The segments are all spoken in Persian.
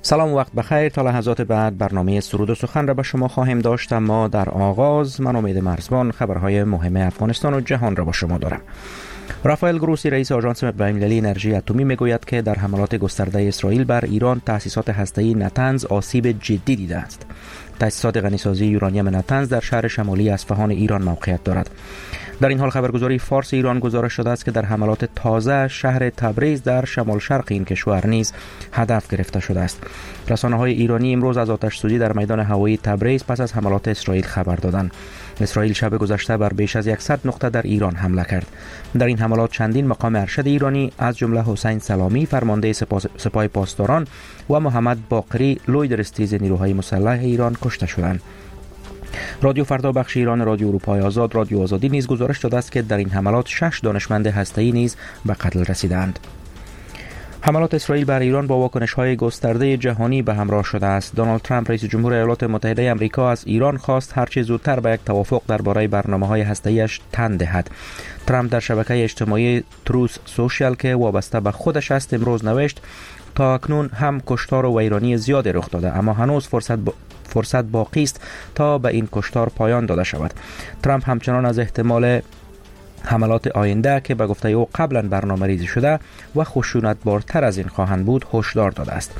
سلام و وقت بخیر. تا لحظات بعد برنامه سرود و سخن را به شما خواهیم داشت، اما در آغاز من امید مرزبان خبرهای مهم افغانستان و جهان را با شما دارم. رافائل گروسی رئیس آژانس بین‌المللی انرژی اتمی میگوید که در حملات گسترده اسرائیل بر ایران تأسیسات هسته‌ای نتنز آسیب جدی دیده است. تأسیسات غنیسازی یورانیم نتنز در شهر شمالی اصفهان ایران موقعیت دارد. در این حال خبرگزاری فارس ایران گزارش شده است که در حملات تازه شهر تبریز در شمال شرق این کشور نیز هدف گرفته شده است. رسانه‌های ایرانی امروز از آتش‌سوزی در میدان هوایی تبریز پس از حملات اسرائیل خبر دادند. اسرائیل شب گذشته بر بیش از 100 نقطه در ایران حمله کرد. در این حملات چندین مقام ارشد ایرانی از جمله حسین سلامی فرمانده سپاه پاسداران و محمد باقری لویدرستیز نیروهای مسلح ایران کشته شدند. رادیو فردا بخش ایران رادیو اروپای آزاد رادیو آزادی نیز گزارش داده است که در این حملات 6 دانشمند هسته‌ای نیز به قتل رسیدند. حملات اسرائیل بر ایران با واکنش‌های گسترده جهانی به همراه شده است. دونالد ترامپ رئیس جمهور ایالات متحده آمریکا از ایران خواست هرچه زودتر به یک توافق درباره برنامه‌های هسته‌ایش تن دهد. ترامپ در شبکه اجتماعی تروث سوشال که وابسته به خودش است امروز نوشت تا اکنون هم کشتار و ویرانی زیادی رخ داده، اما هنوز فرصت باقی است تا به این کشتار پایان داده شود. ترامپ همچنان از احتمال حملات آینده که به گفته او قبلا برنامه ریزی شده و خشونت‌بارتر از این خواهند بود هشدار داده است.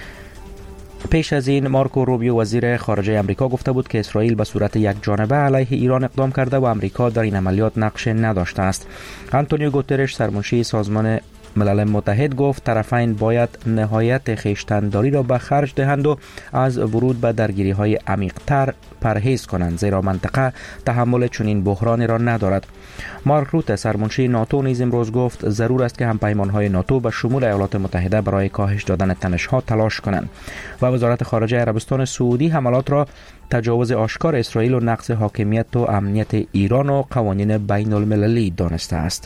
پیش از این مارکو روبیو وزیر خارجه آمریکا گفته بود که اسرائیل به صورت یک جانبه علیه ایران اقدام کرده و آمریکا در این عملیات نقش نداشته است. آنتونیو گوترش سرمنشی سازمان ملل متحد گفت طرفین باید نهایت خویشتن‌داری را به خرج دهند و از ورود به درگیری‌های عمیق‌تر پرهیز کنند، زیرا منطقه تحمل چنین بحرانی را ندارد. مارک روته سرمنشی ناتو نیز امروز گفت ضرور است که همپیمان‌های ناتو به شمول ایالات متحده برای کاهش دادن تنش‌ها تلاش کنند. و وزارت خارجه عربستان سعودی حملات را تجاوز آشکار اسرائیل و نقض حاکمیت و امنیت ایران و قوانین بین‌المللی دانسته است.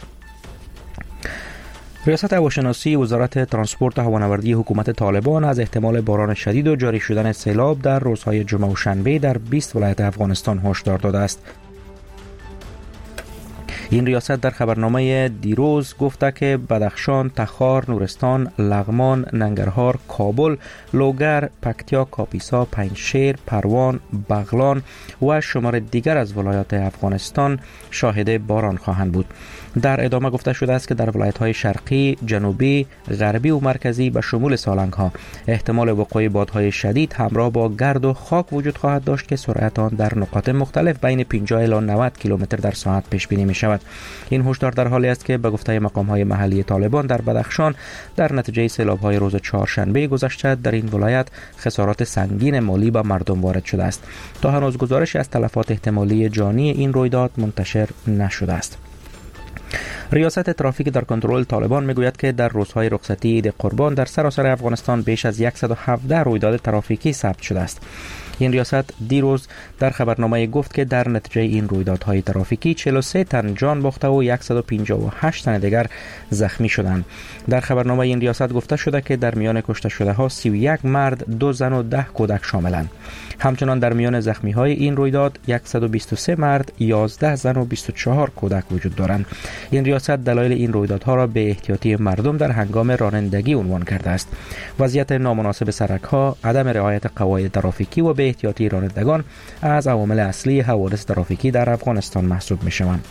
ریاست هواشناسی وزارت ترانسپورت و هوانوردی حکومت طالبان از احتمال باران شدید و جاری شدن سیلاب در روزهای جمعه و شنبه در 20 ولایت افغانستان هشدار داده است. این ریاست در خبرنامه دیروز گفته که بدخشان، تخار، نورستان، لغمان، ننگرهار، کابل، لوگر، پکتیا، کاپیسا، پنجشیر، پروان، بغلان و شمار دیگر از ولایات افغانستان شاهد باران خواهند بود. در ادامه گفته شده است که در ولایت‌های شرقی، جنوبی، غربی و مرکزی به شمول سالنگ‌ها احتمال وقوع بادهای شدید همراه با گرد و خاک وجود خواهد داشت که سرعت آن در نقاط مختلف بین 50 الی 90 کیلومتر در ساعت پیش بینی می‌شود. این هشدار در حالی است که به گفته مقام‌های محلی طالبان در بدخشان در نتیجه سیلاب‌های روز چهارشنبه گذشته در این ولایت خسارات سنگین مالی به مردم وارد شده است. تا هنوز گزارشی از تلفات احتمالی جانی این رویداد منتشر نشده است. ریاست ترافیک در کنترل طالبان میگوید که در روزهای رخصتی عید قربان در سراسر افغانستان بیش از 117 رویداد ترافیکی ثبت شده است. این ریاست دیروز در خبرنامه گفت که در نتیجه این رویدادهای ترافیکی 43 تن جان باخته و 158 تن دیگر زخمی شدند. در خبرنامه این ریاست گفته شده که در میان کشته شده ها 31 مرد، 2 زن و 10 کودک شاملند. همچنان در میان زخمی های این رویداد 123 مرد، 11 زن و 24 کودک وجود دارند. این ریاست دلایل این رویدادها را به احتیاطی مردم در هنگام رانندگی عنوان کرده است. وضعیت نامناسب سرک‌ها، عدم رعایت قواعد ترافیکی و به احتیاطی رانندگان از عوامل اصلی حوادث ترافیکی در افغانستان محسوب می‌شوند.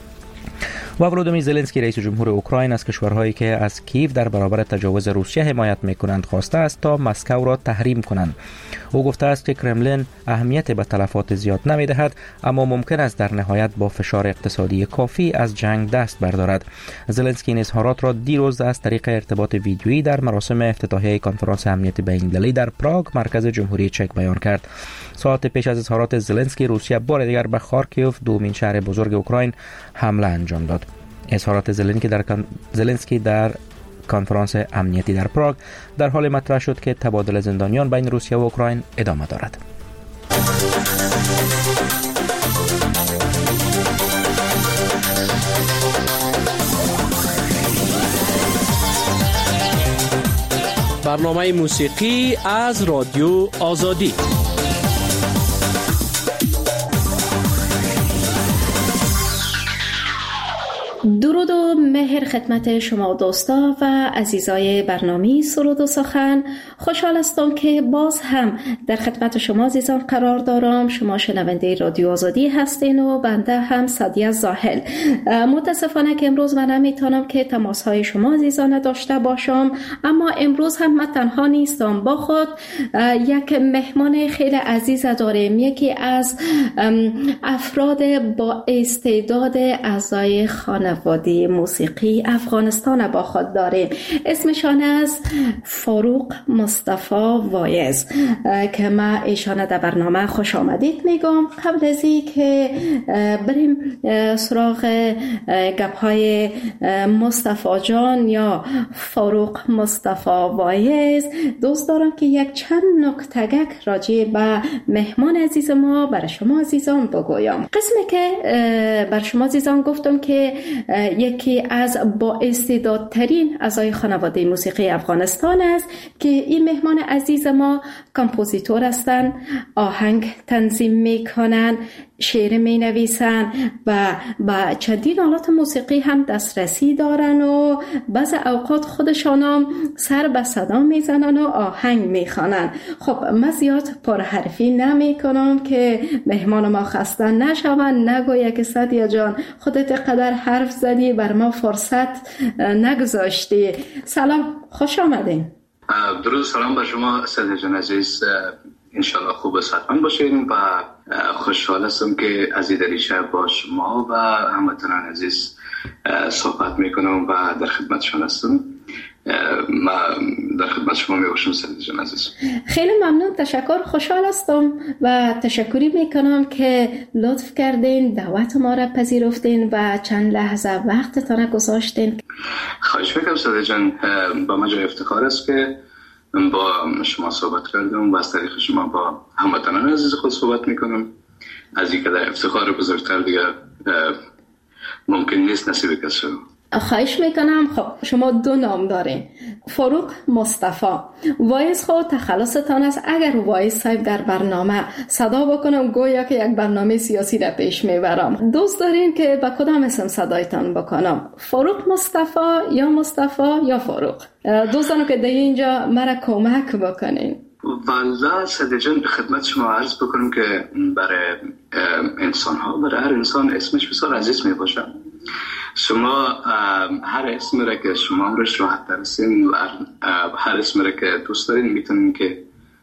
و ولودیمیر زلنسکی رئیس جمهور اوکراین از کشورهایی که از کیف در برابر تجاوز روسیه حمایت می‌کنند خواسته است تا مسکو را تحریم کنند. او گفته است که کرملین اهمیت به تلفات زیاد نمی‌دهد، اما ممکن است در نهایت با فشار اقتصادی کافی از جنگ دست بردارد. زلنسکی این اظهارات را دیروز از طریق ارتباط ویدیویی در مراسم افتتاحیه کنفرانس امنیت بین‌المللی در پراگ مرکز جمهوری چک بیان کرد. ساعت پیش از اظهارات زلنسکی روسیه بار دیگر به خارکیف، دومین شهر بزرگ اوکراین، حمله انجام داد. اظهارات زلنسکی در کنفرانس امنیتی در پراگ در حال مطرح شد که تبادل زندانیان بین روسیه و اوکراین ادامه دارد. برنامه موسیقی از رادیو آزادی. درود و مهر خدمت شما دوستا و عزیزای برنامه سرود و سخن. خوشحال هستم که باز هم در خدمت شما عزیزان قرار دارم. شما شنونده رادیو آزادی هستین و بنده هم سعدیه زاهل. متاسفانه که امروز من نمیتونم که تماس های شما عزیزان داشته باشم، اما امروز هم من تنها نیستم، با خود یک مهمان خیلی عزیز داریم. یکی از افراد با استعداد اعضای خانواده موسیقی افغانستان با خود داریم. اسمشان از فاروق مصطفی وایز که ما ایشان در برنامه خوش آمدید میگم. قبل از این که بریم سراغ گپ‌های مصطفی جان یا فاروق مصطفی وایز، دوست دارم که یک چند نکته‌ک راجع به مهمان عزیز ما برای شما عزیزان بگویم. قسمی که بر شما عزیزان گفتم که یکی از با استعدادترین اعضای خانواده موسیقی افغانستان است که این مهمان عزیز ما کامپوزیتور هستند، آهنگ تنظیم میکنن، شعر می نویسن و با چندین آلات موسیقی هم دسترسی دارن و بعض اوقات خودشان هم سر به صدا میزنن و آهنگ میخوانن. خب من زیاد پرحرفی نمی کنم که مهمان ما خسته نشون، نگویا که سعدیه جان خودت قدر حرف زدی بر ما فرصت نگذاشتی. سلام، خوش آمدین. درود، سلام به شما سعدیه جان عزیز. انشالله خوب و صحتمند باشین و خوشحال هستم که از این دریچه با شما و هموطنان عزیز صحبت میکنم و در خدمتشان هستم. ما در خدمت شما میباشم سعدیه جان عزیز. خیلی ممنون، تشکر. خوشحال هستم و تشکری میکنم که لطف کردین، دعوت ما را پذیرفتین و چند لحظه وقتتان گذاشتین. خواهش میکنم سعدیه جان، با من جای افتخار است که با شما صحبت کردم و از طریق شما با هموطنان عزیز خود صحبت میکنم. از این که در افتخار بزرگتر دیگه ممکن نیست نصیب کس شد. خواهش میکنم. خب شما دو نام دارین، فاروق مصطفی وایز. خود تخلصتان است. اگر وایز صاحب در برنامه صدا بکنم گویا که یک برنامه سیاسی را پیش میبرم. دوست دارین که با کدام اسم صدایتان بکنم؟ فاروق مصطفی یا فاروق؟ دوست دارم که در اینجا مرا کمک بکنین. والله سعدیه جان خدمت شما عرض بکنم که برای انسان ها، برای هر انسان اسمش بسیار عزیز می باشه. شما هر اسمی را که شما امرش راحت درستین و هر اسمی را که دوست دارین میتونین که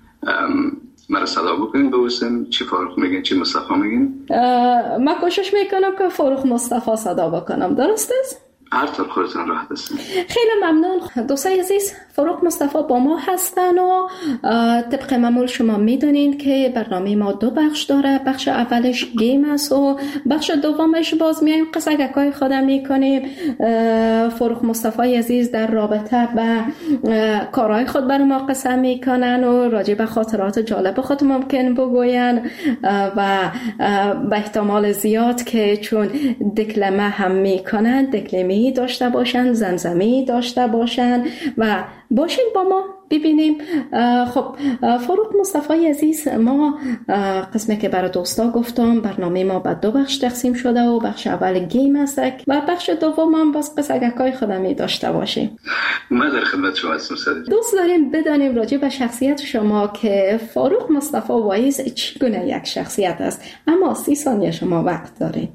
مرا صدا بکنین بوسین. چی فاروق میگین، چی مصطفی میگین؟ من کوشش میکنم که فاروق مصطفی صدا بکنم، درست است؟ هر طور خودتون راحت هستین. خیلی ممنون. دوستای عزیز، فاروق مصطفی با ما هستن و طبق معمول شما میدونین که برنامه ما دو بخش داره. بخش اولش گیم است و بخش دومش باز میایم قصه‌گویی خودم میکنیم. فاروق مصطفی عزیز در رابطه به کارهای خود برای ما قصه میکنن و راجع به خاطرات جالب خود ممکن بگوین و به احتمال زیاد که چون دکلمه هم میکنن، دکلمه داشته باشن، زمزمه داشته باشن و باشین با ما ببینیم. خب فاروق مصطفی عزیز، ما قسمی که برای دوستا گفتم برنامه ما به دو بخش تقسیم شده و بخش اول گیم است و بخش دوم هم باز قصه‌گویی خودمی داشته باشیم. من در خدمت شما هستم سعدیه. دوست داریم بدانیم راجع به شخصیت شما که فاروق مصطفی وایز چگونه یک شخصیت است، اما 30 ثانیه شما وقت دارین.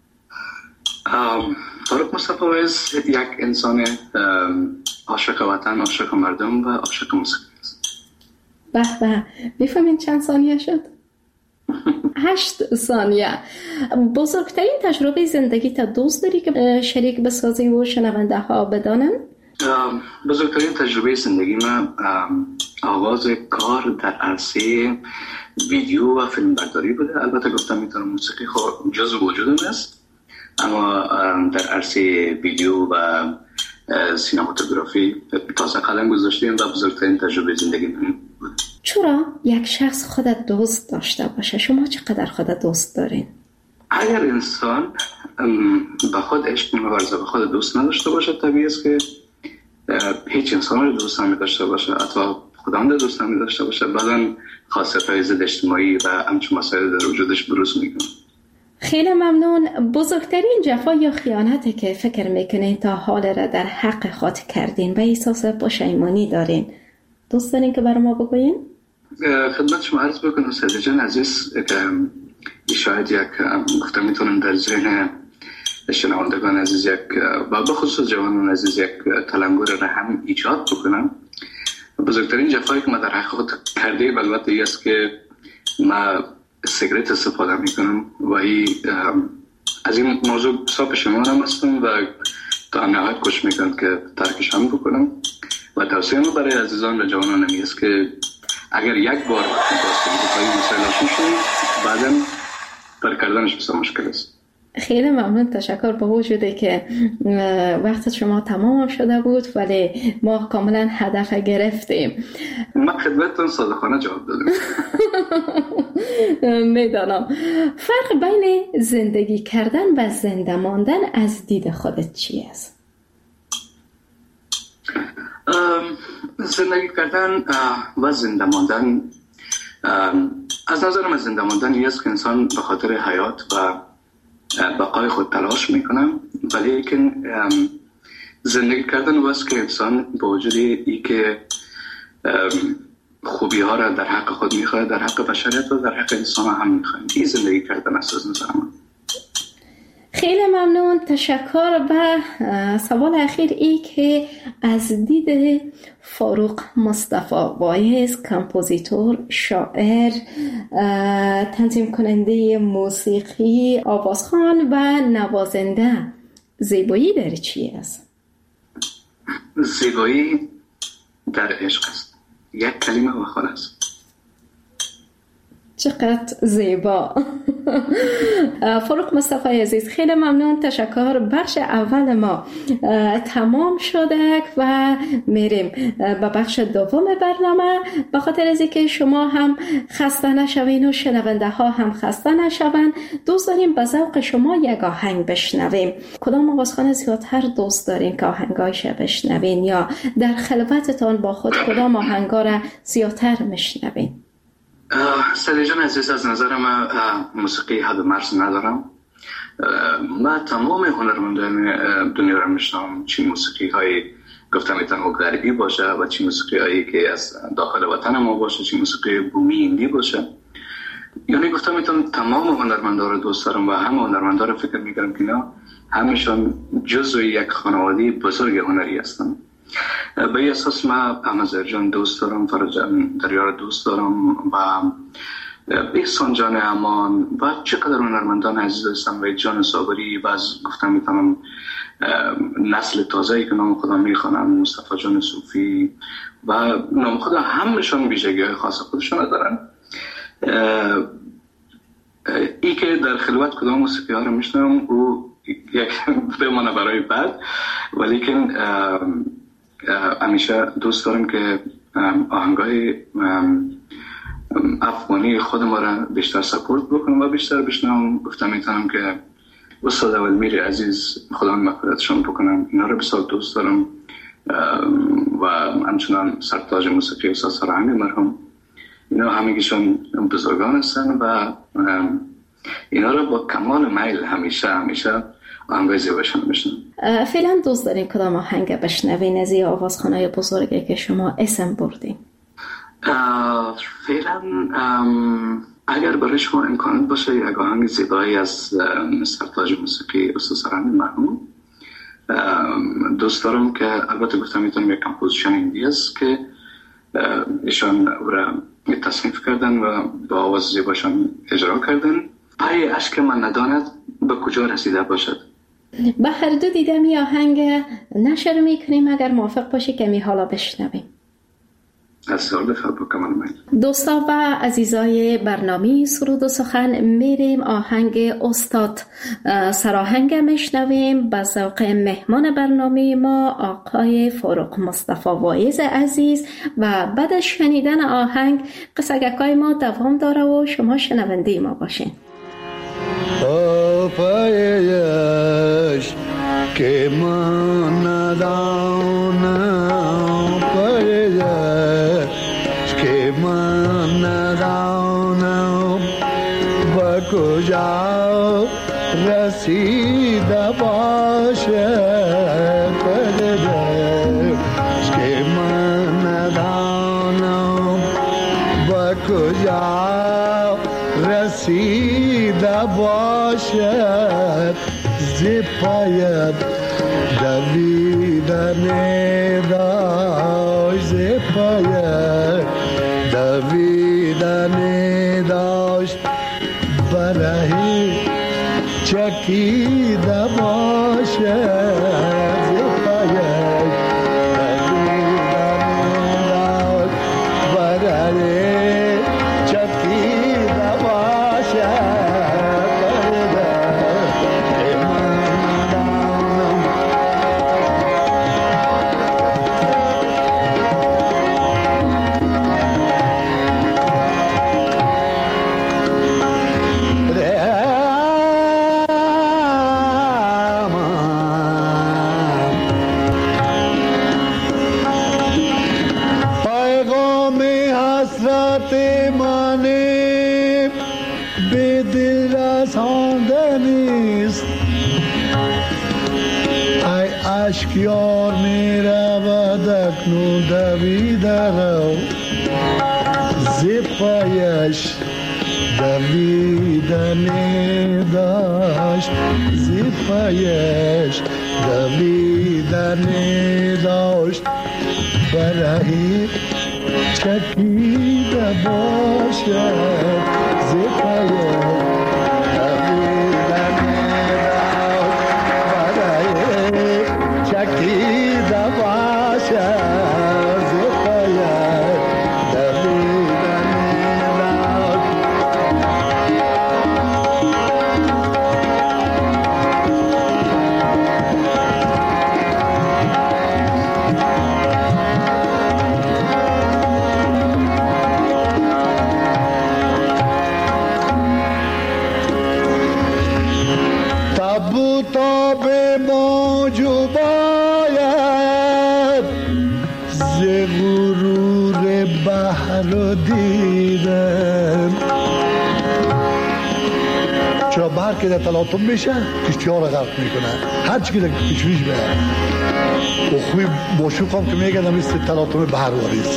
فاروق مصطفی وایز یک انسان عاشق وطن، عاشق مردم و عاشق موسیقی است. به به، میفهمین چند ثانیه شد؟ 8 ثانیه. بزرگترین تجربه زندگی تا دوست داری که شریک بسازی و شنونده ها بدانن؟ بزرگترین تجربه زندگی من آغاز کار در عرصه ویدیو و فیلم برداری بوده. البته گفتم میتونم موسیقی خود جزو وجودم است، اما در عرصه ویدیو و سینماتوگرافی تازه قلم گذاشتیم و بزرگترین تجربه زندگی من بود. چرا یک شخص خودت دوست داشته باشه؟ شما چقدر خودت دوست دارین؟ اگر انسان به خود عشق نمی‌ورزه، به خود دوست نداشته باشه، طبیعی است که هیچ انسان رو دوست نمی‌داشته باشه، حتی خدا هم دوست نمی‌داشته باشه. بعداً خاصیت‌های ضد اجتماعی و همچون مسائل در وجودش بروز میکنه. خیلی ممنون. بزرگترین جفا یا خیانتی که فکر میکنین تا حال را در حق خود کردین و احساس پشیمانی دارین، دوست دارین که برای ما بگوین؟ خدمت شما عرض بکنم سیده جان عزیز که شاید یک گفتم میتونم در ذهن شنوندگان عزیز یک و بخصوص جوانان عزیز یک تلنگر رحم ایجاد بکنم. بزرگترین جفایی که ما در حق خود کرده البته ای است که ما سیگرت استفاده میکنم و از این موضوع صاحب شمارم هستم و تا نهایت کوشش میکنم که ترکش هم بکنم و توصیه ما برای عزیزان و جوانان می است که اگر یک بار با سیگرت مسائل آشنا شدید بعدا پر کردنش بسیار مشکل است. خیلی ممنون، تشکر. با وجودی که وقت شما تمام شده بود ولی ما کاملا هدف گرفتیم. من خدمتتون صادقانه جواب دادم. میدانم. فرق بین زندگی کردن و زنده ماندن از دید خودت چی است؟ زندگی کردن و زنده ماندن از نظر من زنده ماندن است که انسان به خاطر حیات و بقای خود تلاش میکنم، ولی که زندگی کردن واسه که انسان با وجود ای که خوبی ها را در حق خود میخواد، در حق بشریت و در حق انسان هم میخواد. این زندگی کردن است از نظر من. خیلی ممنون، تشکر. و سوال اخیر ای که از دید فاروق مصطفی وایز، کمپوزیتور، شاعر، تنظیم کننده موسیقی، آوازخوان و نوازنده، زیبایی در چی است؟ زیبایی در عشق است. یک کلمه و خلاص. چقدر زیبا. فاروق مصطفی عزیز، خیلی ممنون، تشکر. بخش اول ما تمام شده و میریم به بخش دوم برنامه. به خاطر از اینکه شما هم خسته نشوین و شنونده ها هم خسته نشون، دوست داریم به ذوق شما یک آهنگ بشنویم. کدام آوازخوان زیادتر دوست دارین که آهنگایش بشنوین، یا در خلوتتان با خود کدام آهنگا را زیادتر میشنوین؟ سالی جان عزیز، از نظر من موسیقی حد و مرز ندارم. من تمام هنرمندان دنیا را میشنم، چی موسیقی های گفتم میتونه غربی باشه و چی موسیقی هایی که از داخل وطن ما باشه، چی موسیقی بومی هندی باشه. یعنی گفتم میتونم تمام هنرمندان را دوست دارم و همه هنرمندان را فکر میکنم که نه همشون جزو یک خانواده بزرگ هنری هستن. به این اساس من احمد جان دوست دارم، فرجان دریا دوست دارم و احسان جان امان و چقدر هنرمندان عزیز هستم و جان صابری و از گفتم میتونم نسل تازه‌ای که نام خدا میخوانم، مصطفی جان صوفی و نام خدا همشون ویژگی‌های خاص خودشون دارن. ای که در خلوت کدام موسیقی ها رو میشنم او یک بمانه برای بعد، ولی که همیشه دوست دارم که آهنگای افغانی خود ما را بیشتر سپورت بکنم و بیشتر بشنم. گفتم میتونم که استاد اولمیر عزیز خدا مغفرتشون بکنم، اینا رو بسیار دوست دارم و همچنان سرتاج موسیقی استاد سرهنگ مرحوم، اینا همگیشون بزرگان هستن و اینا رو با کمال میل همیشه آهنگای زیباشون بشنم. فعلا دوست دارین کدام آهنگ بشنوین از این آوازخوانای بزرگی که شما اسم بردین؟ فعلا اگر برای شما امکانات باشه یک آهنگ زیبایی از سرتاج موسیقی استاد سرهنگ مرحوم دوست دارم که البته گفتم میتونم یک کمپوزیشن هندی است که ایشان او را تصنیف کردن و با آواز زیباشان اجرا کردن. پای اشک من نداند به کجا رسیده باشد. به هر دو دیدم یه آهنگ نشر میکنیم، اگر موافق باشی که می حالا بشنویم. از سال بفرد بکمال من. دوستا و عزیزای برنامه سرود و سخن، میریم آهنگ استاد سراهنگ میشنویم به ذوق مهمان برنامه ما آقای فاروق مصطفی وایز عزیز، و بعد از شنیدن آهنگ قصگکای ما دوام داره و شما شنونده ما باشین. پایش که من ندانم، پایش که من ندانم با کجا رسیده باشد که من ندانم به کجا رسیده باشد زی پایت دویدن داشت زی پایت دویدن داشت برای چکیده باشد زی پایت دویدن داشت برای چکیده باشد اشکیار می رود اکنون دویده رو زی پایش دویدن داشت زی پایش دویدن داشت برای چکیده باشد زی پایش چکیده باشد زی پایت دویدن داشت تابو تاب موجو باید ز غرور بحر دیدن چرا بحر که در تلاطم میشه کشتی ها رو غرق میکنه هر چی که در کشویش بره و خوی باشوق هم که میگه مثل تلاطم بحر واریست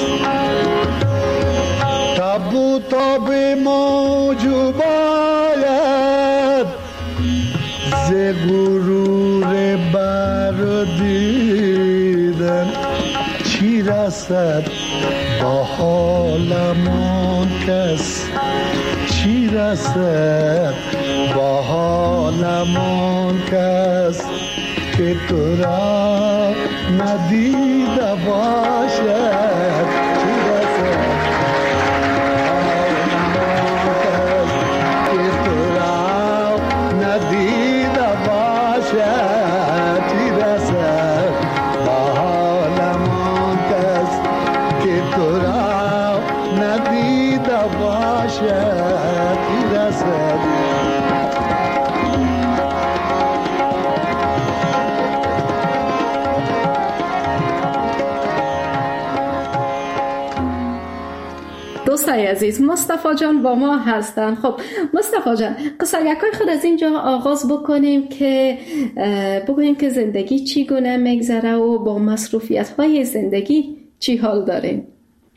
تابو تاب موجو باید ز غرور بر دیدن چی رسد با حالمان کس چی رسد با حالمان کس که تو را ندیده باشد چی رسد دوستای عزیز، مصطفی جان با ما هستن. خب مصطفی جان، قصه‌گویی خود از اینجا آغاز بکنیم که بگوییم که زندگی چگونه میگذره و با مصروفیت‌های زندگی چی حال دارین؟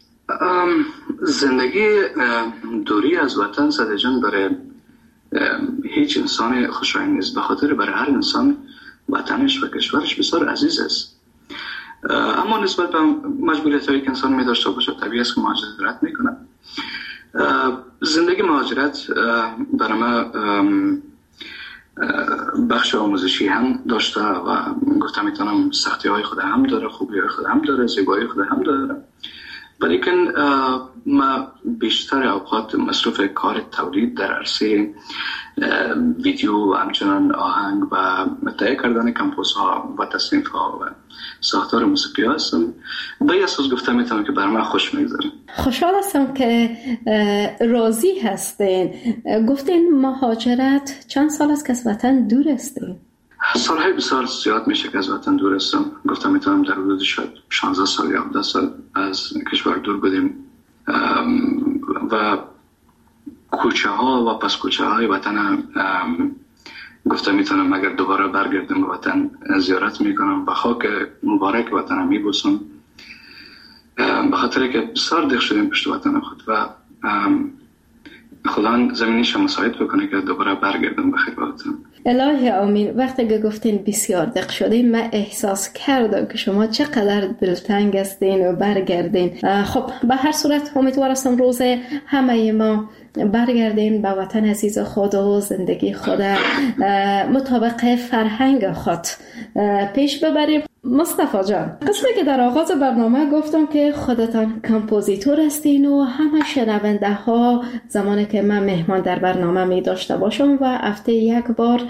زندگی دوری از وطن ساده جان برای هیچ انسان خوشایند نیست، به خاطر برای هر انسان وطنش و کشورش بسیار عزیز است. اما نسبت به مجبوریت‌هایی که انسان می داشته باشه طبیعی است که مهاجرت میکنه. زندگی مهاجرت برای ما بخش آموزشی هم داشته و گفتم میتونم سختی های خود هم داره، خوبی های خود هم داره، زیبایی خود هم داره. ولیکن ما بیشتر اوقات مصروف کار تولید در عرصه ویدیو و همچنان آهنگ و تهیه کردن کمپوس ها و تصنیف ها و ساختار موسیقی هستم. به این اساس گفتم میتونم که برای من خوش میگذاره. خوشحال هستم که راضی هستین. گفتین مهاجرت چند سال است که از وطن دور هستین؟ سالهای بسیار زیاد میشه که از وطن دور هستم. گفتم میتونم در حدود شاید 16 سال یا 17 سال از کشور دور بودیم و کوچه ها و پس کوچه های وطن گفتم میتونم اگر دوباره برگردم به وطن زیارت میکنم، به خاک مبارک وطنم میبوسم، به خاطر که بسیار دق شدیم پشت وطن خود و خدا زمینش مساعد بکنه که دوباره برگردم به خیر وطن. الهی آمین. وقتی که گفتین بسیار دق شدیم، من احساس کردم که شما چقدر دلتنگ هستین و برگردین. خب به هر صورت امیدوار هستم روز همه ما برگردین به وطن عزیز خود و زندگی خود مطابق فرهنگ خود پیش ببریم. مصطفی جان، قسمی که در آغاز برنامه گفتم که خودتان کمپوزیتور هستین و همه شنونده ها زمانی که من مهمان در برنامه می داشته باشم و هفته یک بار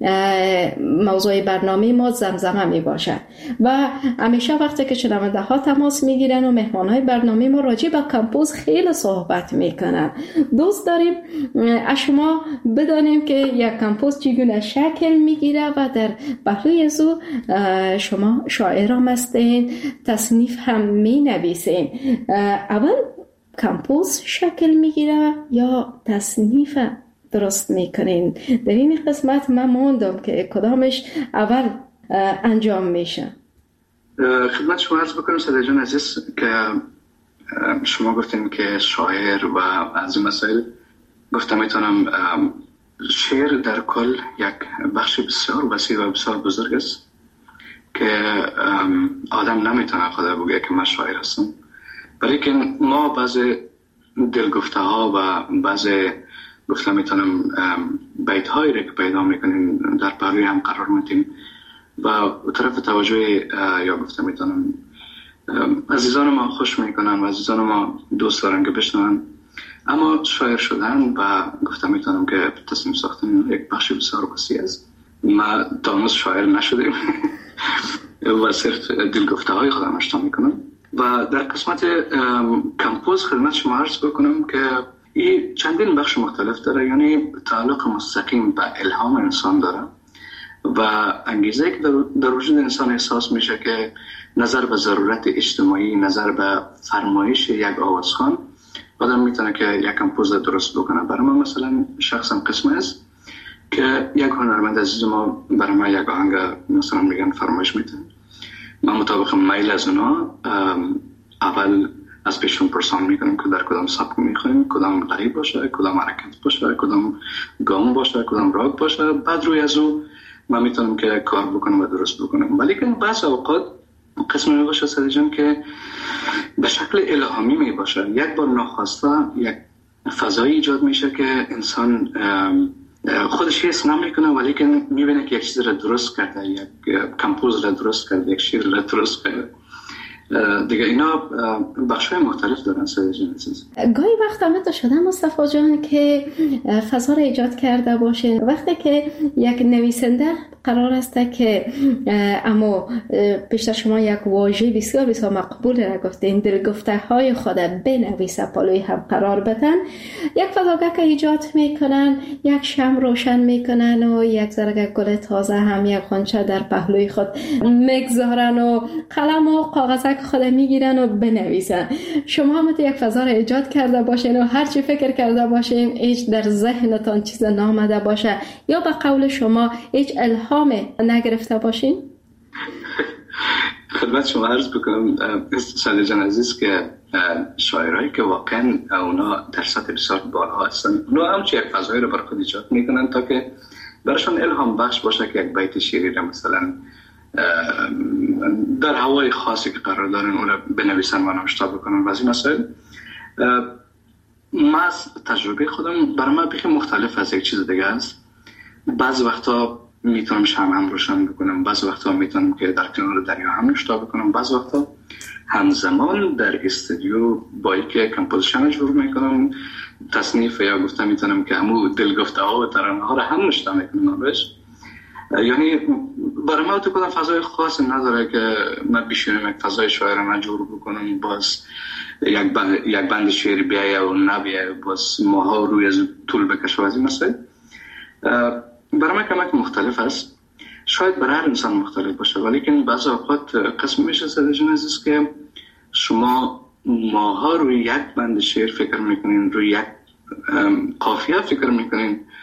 موضوع برنامه ما زمزمه می باشه و همیشه وقتی که شنونده ها تماس می گیرن و مهمان های برنامه ما راجع به کمپوز خیلی صحبت می کنن. دوست داریم از شما بدانیم که یک کمپوز چگونه شکل می گیره و در پهلوی از او شما شاعر هم هستین، تصنیف هم می نویسین. اول کمپوز شکل می گیره یا تصنیف درست می کنین؟ در این قسمت من موندم که کدامش اول انجام میشه. خدمت شما عرض بکنم سعید جان عزیز که شما گفتین که شاعر و از این مسائل، گفتم میتونم شعر در کل یک بخش بسیار وسیع و بسیار بزرگ است که آدم نمیتونه خدا بگه که من شاعر هستم، ولی که ما بعضی دلگفته ها و بعضی گفتم میتونم بیت هایی رو که پیدا میکنیم در پهلوی هم قرار میدیم و طرف توجه یا گفتم میتونم عزیزان ما خوش میکنن و عزیزان ما دوست دارن که بشنون. اما شاعر شدن و گفتم میتونم که تصمیم ساختن یک بخش بسیار وسیع است. ما تانوز شاعر نشدیم و صرف دلگفته های خودم اشتام میکنم و در قسمت کمپوز خدمت شما عرض بکنم که این چندین بخش مختلف داره، یعنی تعلق مستقیم به الهام انسان داره و انگیزه که در وجود انسان احساس میشه که نظر به ضرورت اجتماعی، نظر به فرمایش یک آوازخوان آدم میتونه که یک کمپوز درست بکنه. برای من مثلا شخصا قسم است که یک هنرمند عزیز ما برای من یک آهنگ مثلا میگن فرمایش میده، من مطابق میل از اونا اول از پیشون پرسان میکنم که در کدام سبک میخوایم، کدام غریب باشه، کدام حرکت باشه، کدام گام باشه، کدام راگ باشه، بعد روی از او من میتونم که کار بکنم و درست بکنم. ولی که بعض اوقات قسم میباشه سعید جان که به شکل الهامی میباشه، یک بار ناخواسته یک فضایی ایجاد میشه که انسان خودش حس نمیکنه ولی که میبینه که یک چیز را درست کرده، یک کمپوز را درست کرده، یک شعر را درست کرده. دیگه اینا بخش‌های مختلف دارن سعید جان عزیز. گاهی وقت آمده شده مصطفی جان که فضا را ایجاد کرده باشه، وقتی که یک نویسنده قرار است که اما پیشتر شما یک واژه بسیار بسیار مقبول را گفتین، دلگفته های خود بنویسه پالوی هم قرار بدن، یک فضاگاه که ایجاد میکنن، یک شمع روشن میکنن و یک زرگه گل تازه هم یک غنچه در پهلوی خود میگذارن و قلم و کاغذک خود میگیرن و بنویسن. شما هم یک فضا را ایجاد کرده باشین و هر چی فکر کرده باشین هیچ در ذهنتان چیز نامده باشه یا به قول شما هیچ الهام نگرفته باشین؟ خدمت شما عرض بکنم سعید جان عزیز که شاعرایی که واقعا اونا در سطح بسیار بالا هستن، اونا همچه یک فضایی رو بر خود ایجاد میکنن تا که برشان الهام بخش باشه که یک بیت شعری را مثلا در هوای خاصی که قرار دارن اون را بنویسن و نوشته بکنن و از این مسائل. من از تجربه خودم برای من بخی مختلف از یک چیز دیگه است. بعض وقتا میتونم شمع هم روشن بکنم، بعض وقتا میتونم که در کنار دریا هم نوشته بکنم، بعض وقتا همزمان در استودیو با اینکه کمپوزیشن جور میکنم تصنیف یا گفتم میتونم که همو دلگفته ها و ترانه ها را هم نوشته میکنم بهش. یعنی برای من تو کدام فضای خاص نداره که من بشینم یک فضای شاعر من جور بکنم، باز یک بند شعری بیایه و نبیایه، باز ماها روی از طول بکشه و از این مسائل. برای من کمک مختلف است، شاید برای هر انسان مختلف باشه، ولی که بعضی اوقات قسم میشه سعید جان عزیز که شما ماها روی یک بند شعر فکر میکنین، روی یک قافیه فکر میکنین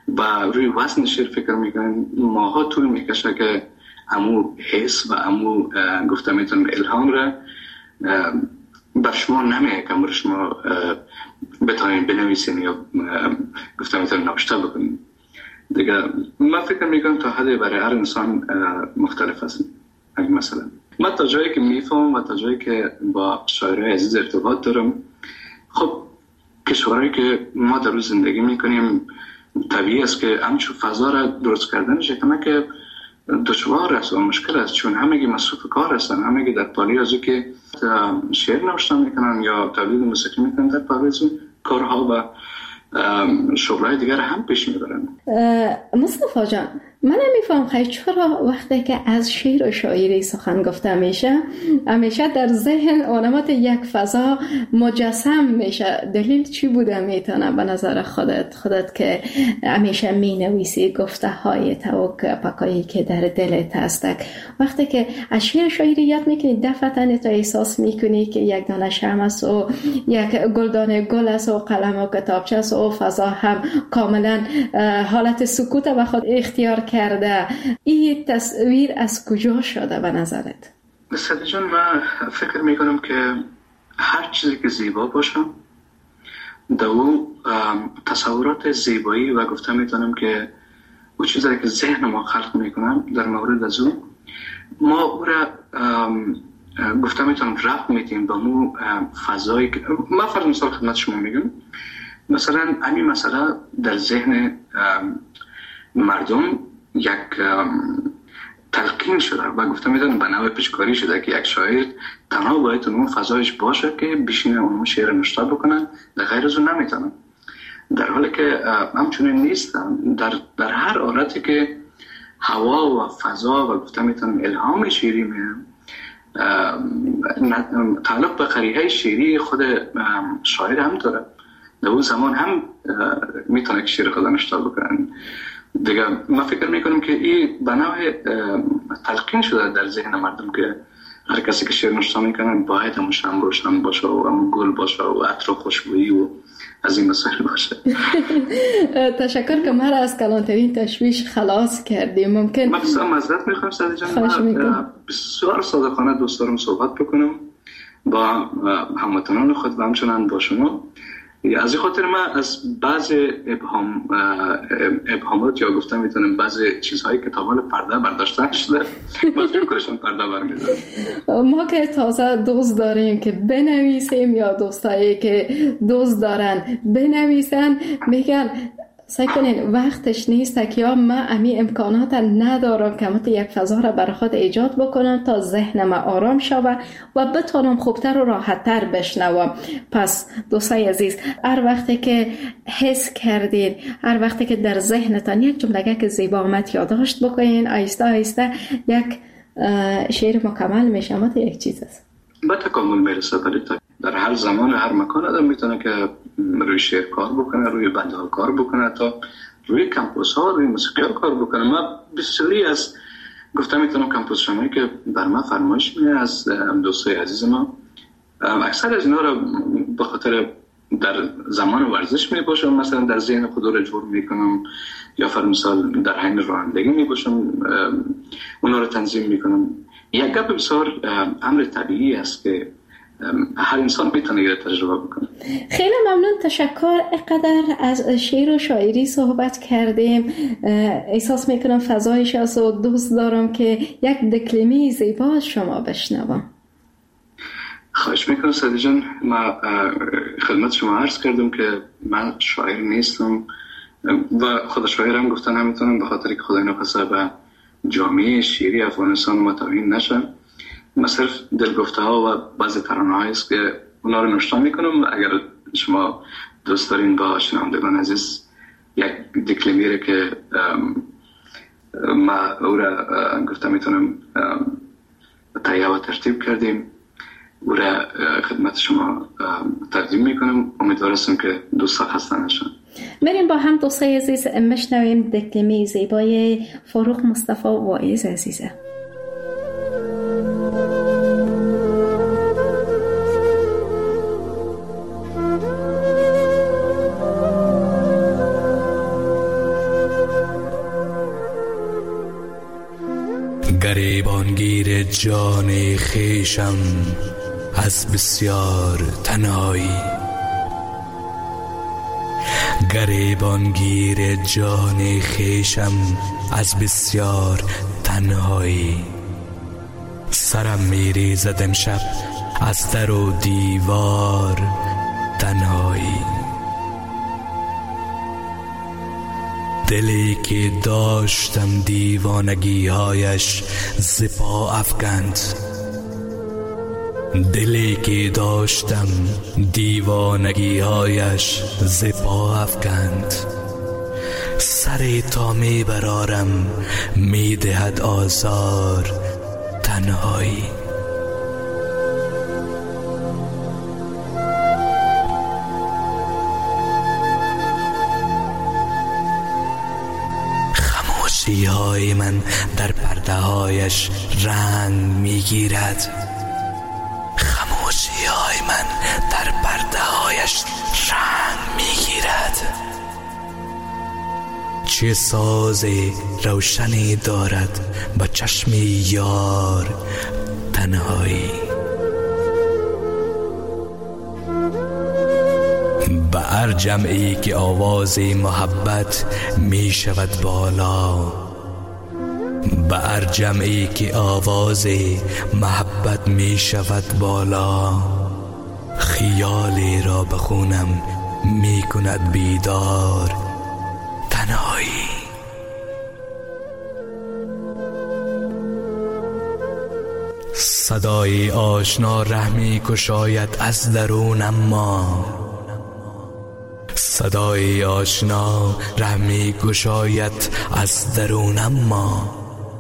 و روی وزن شعر فکر میکنیم ماها طول میکشه که امو حس و امو گفته میتونم الهام را بر شما نمیگه که شما بتانید بنویسین یا گفته میتونم نوشته بکنید دیگه. من فکر میکنم تا حدی برای هر انسان مختلف هست. مثلا من تا جایی که میفهم و تا جایی که با شاعرای عزیز ارتباط دارم، خب کشورهایی که ما در روز زندگی میکنیم طبیعی است که همچون فضا را درست کردنش که دشوار است و مشکل است، چون همگی مصروف کار هستن، همگی در پالی از که شعر نوشتن میکنن یا تولید موسیقی میکنن، در پالی از کارها و شغلای دیگر هم پیش میبرن. مصطفی جان، من نمیفهم خیلی چرا وقتی که از شعر و شاعری سخن گفته میشه همیشه در ذهن آدمات یک فضا مجسم میشه. دلیل چی بوده میتونه به نظر خودت که همیشه مینویسی گفته های توک پکایی که در دلت هستک؟ وقتی که از شعر و شاعری یاد میکنی دفعتاً تو احساس میکنی که یک دانه شمع است و یک گلدانه گل است و قلم و کتابچه است و فضا هم کاملا حالت سکوت به خود اختیار کرده. این تصویر از کجا شده به نظرت؟ سعدی جان، من فکر میکنم که هر چیزی که زیبا باشه در او تصورات زیبایی و گفته میتونم که او چیزی که ذهن ما خلق میکنم در مورد از او ما او را گفته میتونم رفت میتیم با مو فضایی که من فرض مثال خدمت شما میگم. مثلا همین مسئله در ذهن مردم یک تلقین شده و گفته میدونم به نوع پیشکاری شده که یک شاعر تنها باید اون فضایش باشه که بشینه اون شعر نوشته بکنه، در غیر از اون نمیتونه. در حالی که همچنین نیست. در هر حالتی که هوا و فضا و گفته میتونم الهام شعری میاد، تعلق به قریحه شعری خود شاعر هم داره. در اون زمان هم میتونه که شعر خود نوشته بکنه دیگه. من فکر میکنم که این به نوع تلقین شده در ذهن مردم که هر کسی که شعر نوشته میکنه باید همون شمع روشن باشه و همون گل باشه و عطر و خوشبویی و از این مسائل باشه. تشکر که من از کلانترین تشویش خلاص کردیم. ممکن من بسیار معذرت میخوام سعدی جان، بسیار صادقانه دوست دارم صحبت بکنم با هموطنان خود و همچنان با شما. از این خاطر من از بعض ابهامات یا گفتم میتونم بعضی چیزهایی که تا حال پرده برداشتن شده مجبور کنشون پرده برمیدارم. ما که تازه دوست داریم که بنویسیم یا دوستایی که دوست دارن بنویسن میگن سعی کنین وقتش نیست که یا من امی امکانات ندارم که مت یک فضا را برای خود ایجاد بکنم تا ذهنم آرام شود و بتونم خوبتر و راحتتر بشنوم. پس دوستای عزیز، هر وقتی که حس کردین، هر وقتی که در ذهنتان یک جمله که زیبا آمد یادداشت بکنین، آیسته آیسته یک شعر مکمل میشه. مت یک چیز است به تکامل میرسه. در هر زمان و هر مکان آدم میتونه که روی شعر کار بکنه، روی بنده ها کار بکنه، تا روی کمپوس ها، روی موسیقی ها کار بکنه. من بسیاری از گفتم میتونم کمپوس شمایی که بر من فرمایش میاد از دوستای عزیز ما، اکثر از اینا را به خاطر در زمان ورزش میباشم، مثلا در ذهن خود را جور میکنم، یا فرمثال در حین رانندگی میباشم اونا رو تنظیم میکنم. یک گپ بسیار امر طبیعی است که هر انسان میتونه یه تجربه بکنه. خیلی ممنون، تشکر. اقدر از شعر و شاعری صحبت کردیم، احساس میکنم فضایش است و دوست دارم که یک دکلمی زیبا از شما بشنوم. خواهش میکنم سعدی جان. من خدمت شما عرض کردم که من شاعر نیستم و خود شاعرم گفتن نمیتونم، به خاطر که خدای نخواسته به جامعه شعری افغانستان متوهین نشن. من صرف دلگفته ها و بعضی ترانه هایی است که اونا رو نوشته میکنم. اگر شما دوست دارین با شنوندگان عزیز یک دکلمیره که ما او را گفته میتونم تهیه و ترتیب کردیم، او را خدمت شما تقدیم میکنم. امیدوارم که دوستا خسته نشن. بریم با هم دوستای عزیز مشنویم دکلمی زیبای فاروق مصطفی واعظ عزیزه. گریبانگیر جان خویشم از بسیار تنهایی، گریبانگیر جان خویشم از بسیار تنهایی. سرم میریزد امشب از در و دیوار تنهایی. دلی که داشتم دیوانگی هایش ز پا افکند، دلی که داشتم دیوانگی هایش ز پا افکند. سر تا می برارم می دهد آزار تنهایی. خاموشی های من در پرده هایش رنگ می گیرد، خاموشی های من در پرده هایش رنگ می گیرد. چه ساز روشنی دارد با چشم یار تنهایی. به هر جمعی که آواز محبت می شود بالا، به هر جمعی که آواز محبت می شود بالا، خیالی را بخونم می کند بیدار تنهایی. صدای آشنا رحمی کشاید از درون، اما صدای آشنا رحمی کشاید از درون، اما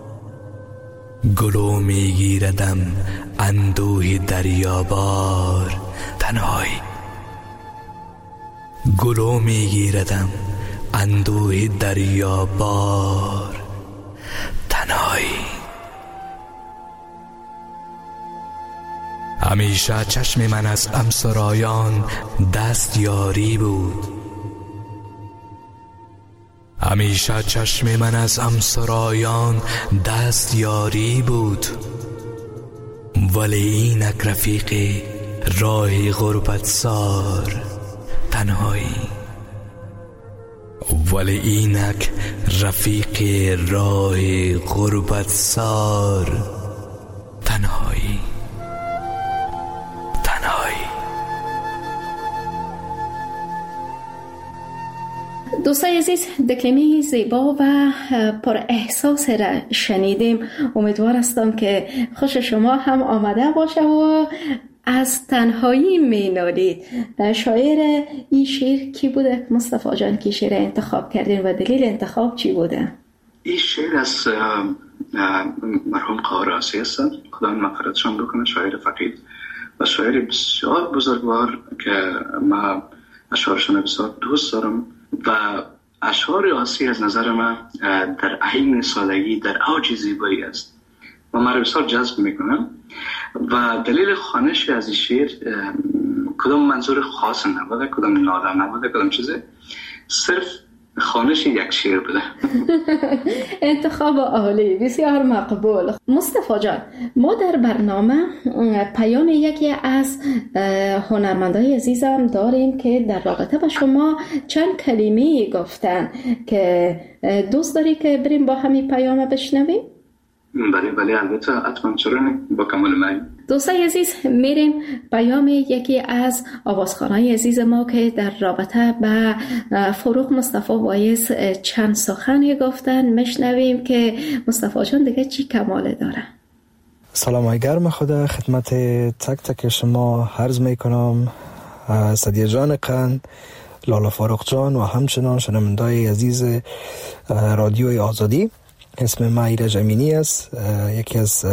گلو میگیردم اندوه دریابار تنهایی. گلو میگیردم اندوه دریابار تنهایی. همیشه چشم من از همسرایان دست یاری بود، همیشه چشم من از همسرایان دست یاری بود، ولی اینک رفیق راه غربت سار تنهایی. ولی اینک رفیق راه غربت سار تنهایی. دوستای عزیز، دکلمه زیبا و پر احساس را شنیدیم. امیدوار هستم که خوش شما هم آمده باشه و از تنهایی می نالید. شاعر این شعر کی بوده مصطفی جان که شعر انتخاب کردین و دلیل انتخاب چی بوده؟ این شعر از مرحوم قاراسی هستن، خدا مغفرتشان بکنه، شاعر فقید و شاعر بسیار بزرگوار که ما اشعارشان بسیار دوست دارم و اشعار آسی از نظر من در عین سادگی در اوج زیبایی است و من بسیار جذب میکنم. و دلیل خوانش از این شعر کدام منظور خاص نبوده، کدام ناله نبوده، کدام چیزه، صرف خوانش یک شعر بوده. انتخاب عالی، بسیار مقبول. مصطفی جان، ما در برنامه پیام یکی از هنرمندای عزیزم داریم که در رابطه با شما چند کلمه گفتن که دوست داری که بریم با همین پیام بشنویم؟ بله البته، حتما، چرا نه، با کمال میل. دوستای عزیز، میریم پیام یکی از آوازخوانای عزیز ما که در رابطه به فروغ مصطفی وایس چند سخنی گفتن میشنویم که مصطفی جان دیگه چی کماله داره. سلام های گرم خدا خدمت تک تک شما عرض میکنم. سدیه جان قند، لالا فاروق جان و همچنان شنوندای عزیز رادیوی آزادی. اسم من ایرج امینی است، یکی از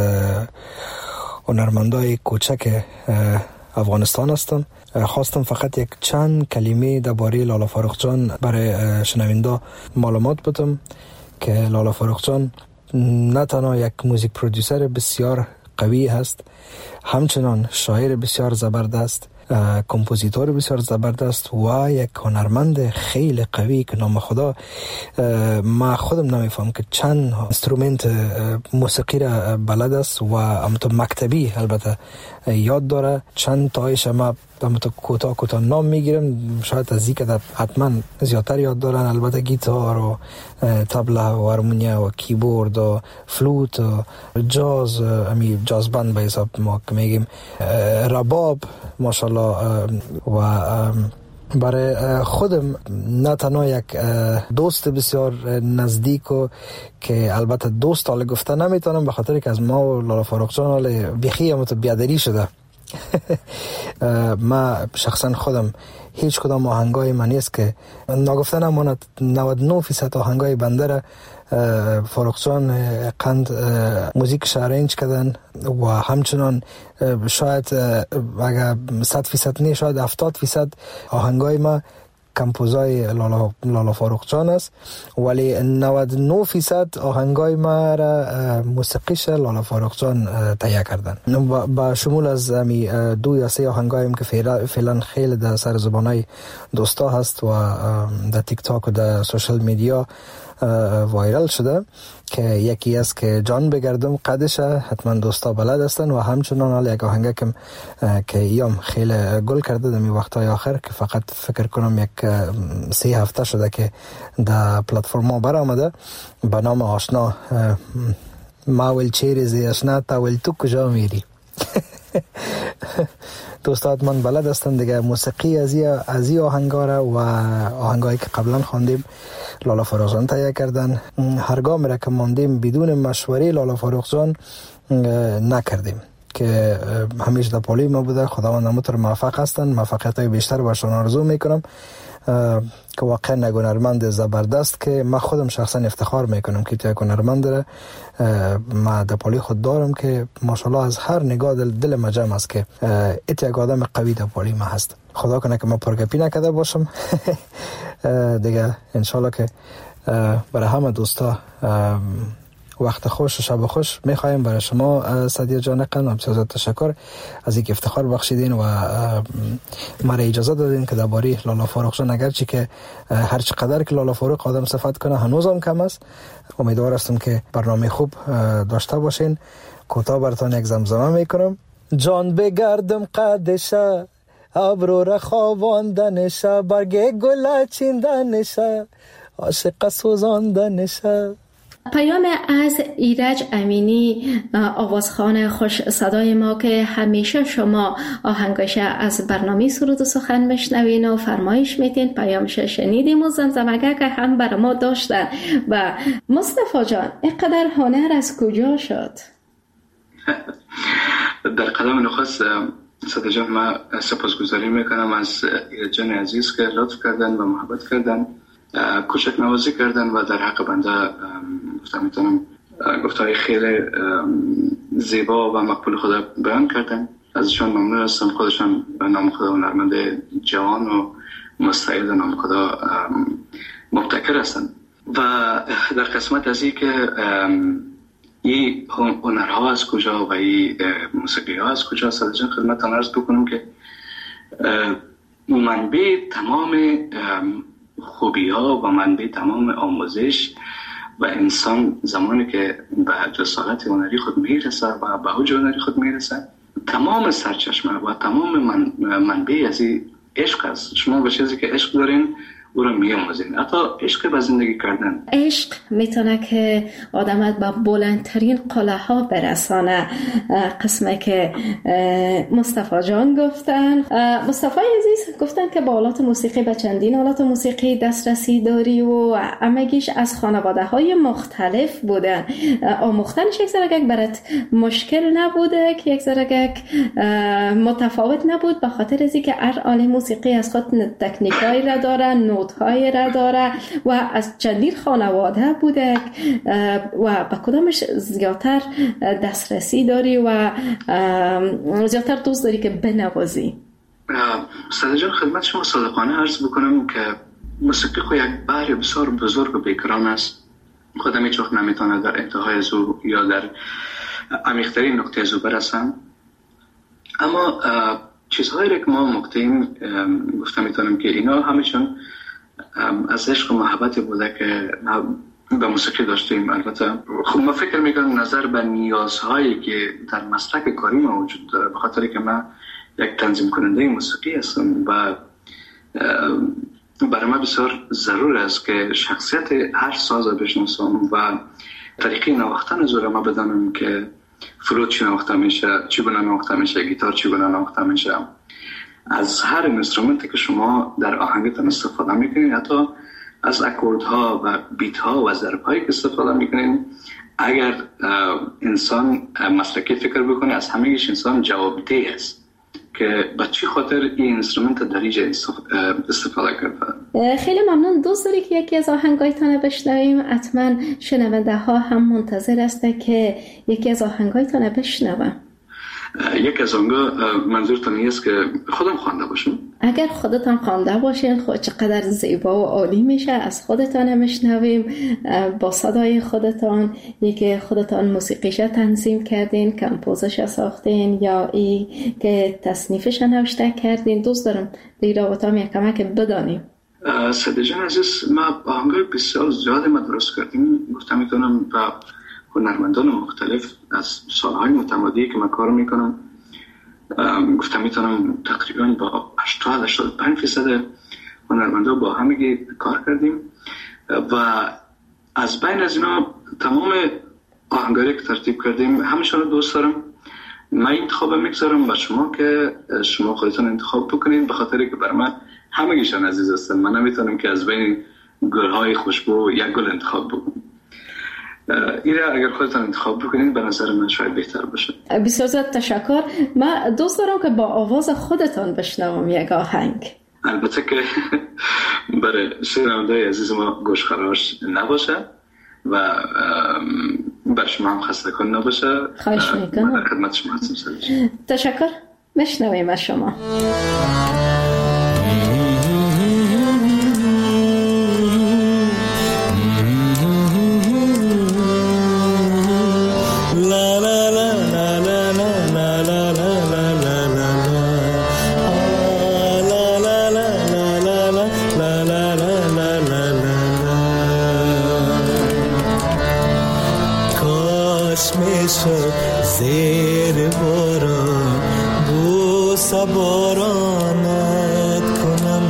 هنرمندای کوچک افغانستان هستم. خواستم فقط یک چند کلمه درباره لالا فاروق جان برای شنونده معلومات بدم که لالا فاروق جان نه تنها یک موزیک پرودوسر بسیار قوی هست، همچنان شاعر بسیار زبردست کمپوزیتور بسیار زبردست و یک هنرمند خیلی قوی که نام خدا ما خودم نمیفهم که چند اینسترومنت موسیقی را بلد است و همونطور مکتبی البته یاد داره. چند تایش ما همونطور کوتاه نام میگیرم، شاید از که حتما زیادتر یاد دارن. البته گیتار و تبله و هارمونیا و کیبورد و فلوت و جاز، جاز بند به حساب ما که میگیم، رباب ماشاءالله. و برای خودم نه تنها یک دوست بسیار نزدیک و که البته دوست حالا گفته نمیتونم به خاطر که از ما و لالا فاروق جان حالا بیخی همونطور بیادری شده. ما شخصا خودم هیچ کدام آهنگای من نیست که ناگفته نماند 99% آهنگای بنده را فاروق جان قند موزیکش ارنج کردن و همچنان شاید اگر 100% نه شاید 70% آهنگای ما کمپوزای لالا فاروق جان است، ولی 99% آهنگای ما را موسیقیش لالا فاروق جان تهیه کردن. با شمول از 2 یا 3 آهنگایم که فعلا خیلی در سر زبانای دوستا هست و در تیک تاک و در سوشل میدیا وایرال شده، که یکی است که جان بگردم قدشه، حتما دوستا بلد هستن، و همچنان حالا یک آهنگ که ایام خیلی گل کرده در می وقتای آخر که فقط فکر کنم یک 3 هفته شده که در پلتفرما برآمده به نام آشنا. ما ول چیرزی آشنا تا ول تو کجا میری. دوستات من بلد هستن دیگه موسیقی از این آهنگا و آهنگایی که قبلا خواندیم لالا فاروق جان تهیه کردن. هرگاه میره که ماندیم بدون مشوره لالا فاروق جان نکردیم، که همیشه در پالی ما بوده. خداوند همونطور موفق هستن، موفقیت های بیشتر برشان آرزو میکنم که واقعا یک هنرمند زبردست که من خودم شخصا افتخار میکنم که یک هنرمند داره. ما در پالی خود دارم که ماشاءالله از هر نگاه دل مجم است که یک آدم قوی در پالی ما هست. خدا کنه که ما پرگپی نکرده باشم دیگه. انشالله که برای همه دوستا وقت خوش و شب خوش میخوایم. برای شما سعدیه جان قند بسیار تشکر از اینکه افتخار بخشیدین و مرا اجازه دادین که درباره لالا فاروق جان، اگرچه که هر چقدر که لالا فاروق آدم صفت کنه هنوزم کم است، امیدوار هستم که برنامه خوب داشته باشین. کوتاه براتون یک زمزمه میکنم. جان بگردم قدشه، ابرو را خواباندنشه، برگ گل چیندنشه، عاشق سوزاندنشه. پیام از ایرج امینی، آوازخوان خوش صدای ما که همیشه شما آهنگش از برنامه سرود و سخن میشنوین و فرمایش میتین. پیامش شنیدیم و زمزمگه که هم بر ما داشتن. و مصطفی جان، اینقدر هنر از کجا شد؟ در قدم نخست سعدیه جان من سپاسگزاری میکنم از ایرج جان عزیز که لطف کردن و محبت کردن، کوچک نوازی کردن و در حق بنده میتونم گفتهای خیلی زیبا و مقبول خدا بیان کردن. ازشان ممنون هستم. خودشان به نام خدا هنرمند جوان و مستعد نام خدا مبتکر هستن. و در قسمت از این که این هنرها از کجا و این موسیقی ها از کجا، سعدیه جان خدمتتان عرض بکنم که منبع تمام خوبی ها و منبع تمام آموزش و انسان زمانی که به جسارت هنری خود میرسه و به اوج هنری خود میرسه، تمام سرچشمه و تمام منبع از این عشق است. شما به چیزی که عشق دارین او رو میاموزین، حتی عشق به زندگی کردن. عشق میتونه که آدمت به بلندترین قله ها برسانه. قسمه که مصطفی جان گفتن، مصطفی عزیز گفتن که با آلات موسیقی به چندین آلات موسیقی دسترسی داری و همگیش از خانواده های مختلف بودن. آموختنش یک ذره برات مشکل نبوده که یک ذره متفاوت نبود به خاطر از اینکه هر آله موسیقی از خود تکنیکایی را داره، نوت‌های را داره و از چندین خانواده بوده و به کدامش زیادتر دسترسی داری و زیادتر دوست داری که بنوازی؟ سعدیه جان خدمت شما صادقانه عرض بکنم که موسیقی خود یک بحر بسیار بزرگ و بیکران است. خودم هیچ وقت نمیتونه در انتهای زو یا در عمیق‌ترین نقطه زو برسم، اما چیزهایی را که ما مقتیم گفتم میتونم که اینا همیشون از عشق و محبت بوده که به موسیقی داشتیم. البته خب ما فکر میکنم نظر به نیازهایی که در مسلک کاری ما وجود داره، به خاطر که من یک تنظیم کننده موسیقی هستم و برای ما بسیار ضرور است که شخصیت هر ساز رو بشناسم و طریقه نواختن از ما بدانم که فلوت چی نواخته میشه، چگونه نواخته میشه، گیتار چگونه نواخته میشه. از هر اینسترومنتی که شما در آهنگتان استفاده میکنین، حتی از اکوردها و بیت ها و ضرب هایی که استفاده میکنین، اگر انسان مسلکی فکر بکنه، از همه‌اش انسان جوابدهی است که به چی خاطر این اینسترومنت در اینجا استفاده کرده. خیلی ممنون. دوست داری که یکی از آهنگایتان بشنویم؟ حتما شنونده ها هم منتظر هسته که یکی از آهنگایتان بشنوم. یک از آنگاه منظورتان است که خودم خوانده باشم؟ اگر خودتان خوانده باشین خود چقدر زیبا و عالی میشه. از خودتان میشنویم با صدای خودتان، یکی خودتان موسیقیش تنظیم کردین، کمپوزش ساختین یا ای که تصنیفش نوشته کردین. دوست دارم در رابطه هم یک کمک بدانیم. سده جان عزیز، ما آهنگای بسیار زیادی ما درست کردیم. گفتم میتونم با هنرمندان مختلف از سالهای متمادی که من کار میکنم، گفتم میتونم تقریبا با 80-85% هنرمندان با همگی کار کردیم و از بین از اینا تمام آهنگاری که ترتیب کردیم همشون رو دوست دارم. من انتخاب میگذارم با شما که شما خودتون انتخاب بکنین، به خاطر که برای من همگیشان عزیز هستن. من نمیتونم که از بین گلهای خوشبو یک گل انتخاب بکنم. ایره اگر خودتان انتخاب بکنید به نظر من شاید بهتر باشه. بسیار زیاد تشکر. من دوست دارم که با آواز خودتان بشنوم یک آهنگ. البته که برای شنونده عزیز ما گوشخراش نباشه و بر شما هم خسته کن نباشه. خواهش میکنم. در خدمت شما هستم. تشکر. بشنویم از شما. زیر باران بوسه بارانت کنم،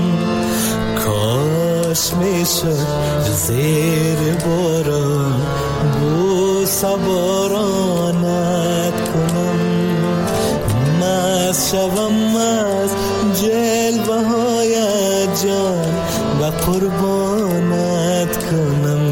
کاش میشد زیر باران بوسه بارانت کنم، مست شوم از جلوه های جان و قربانت کنم.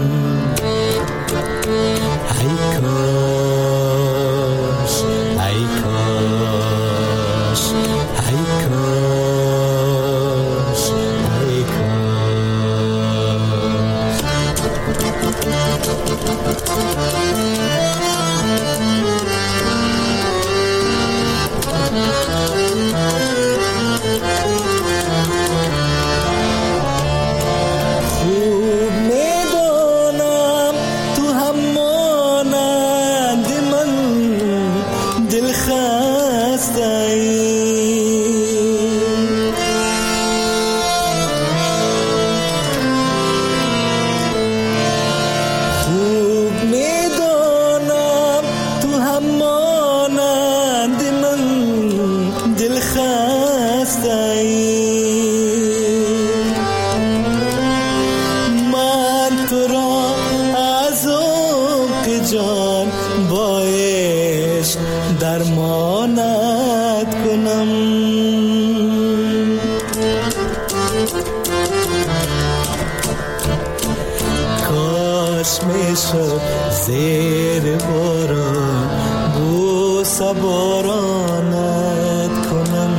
زیر باران بوسه بارانت کنم،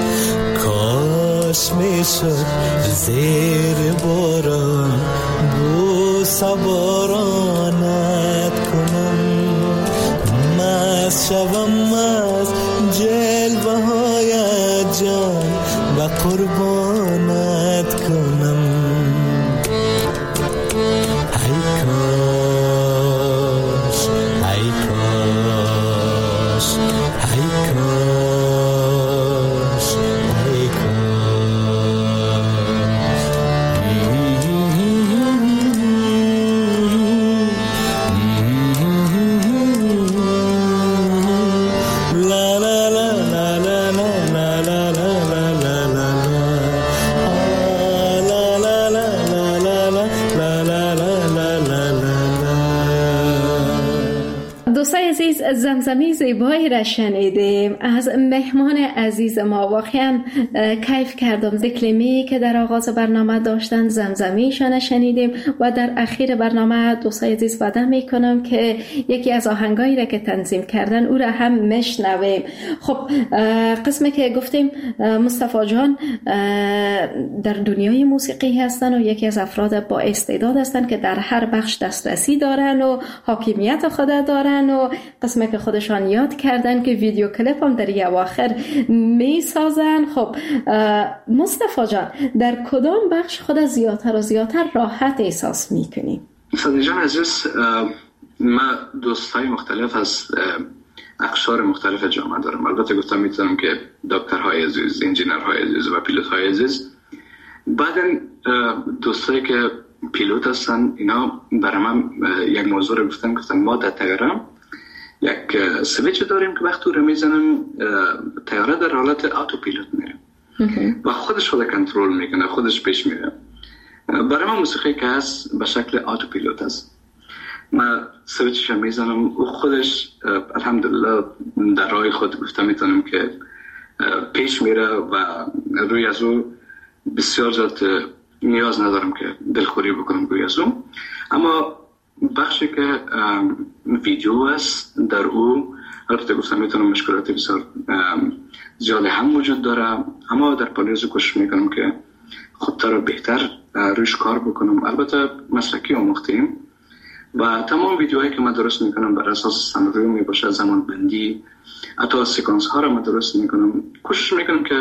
کاش میشد زیر باران بوسه بارانت کنم، مست شوم از جلوه های جان و قربانت کنم. دوستای عزیز، زمزمه زیبایی را شنیدیم از مهمان عزیز ما. واقعا کیف کردم. ذکلمی که در آغاز برنامه داشتن زمزمیشان شنیدیم و در اخیر برنامه دوستای عزیز وعده میکنم که یکی از آهنگایی را که تنظیم کردن او را هم میشنویم. خب قسمی که گفتیم مصطفی جان در دنیای موسیقی هستن و یکی از افراد با استعداد هستن که در هر بخش دسترسی دارن و حاکمیت خود دارن و قسمی که خودشان یاد کردن که ویدیو کلیپ هم در اواخر می سازن. خب مصطفی جان، در کدام بخش خود زیادتر و زیادتر راحت احساس میکنی؟ صدیق جان عزیز، ما دوستای مختلف از اقشار مختلف جامعه دارم. البته گفتم میتونم که دکترهای عزیز، انجینرهای عزیز و پیلوتهای عزیز. بعداً دوستایی که پیلوت هستن، اینا برای من یک موضوع رو گفتن ما در طیاره یک سویچ داریم که وقتی رو میزنن طیاره در حالت آتو پیلوت میره و خودش خود کنترل میکنه، خودش پیش میره. برای من موسیقی که هست به شکل آتو پیلوت هست. من سویچش رو میزنم و خودش الحمدلله در راه خود گفتم میتونم که پیش میره و روی از او بسیار زیاد نیاز ندارم که دلخوری بکنم روی از اون. اما بخشی که ویدیو است در او البته گفتم میتونم مشکلات بسیار زیاده هم وجود داره، اما در پالیزو کوشش میکنم که خودتا رو بهتر روش کار بکنم. البته مسلکی آموختیم و تمام ویدیوهایی که من درست میکنم بر اساس سناریو میباشه، زمان بندی، حتی سیکانس ها رو من درست میکنم. کوشش میکنم که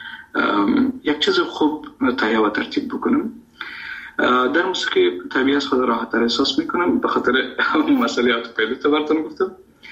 یک چیز خوب تهیه و ترتیب بکنم. در موسیقی طبیعی از خود راحت تر احساس میکنم به خاطر مسئله آتو پیلوت براتون گفتم.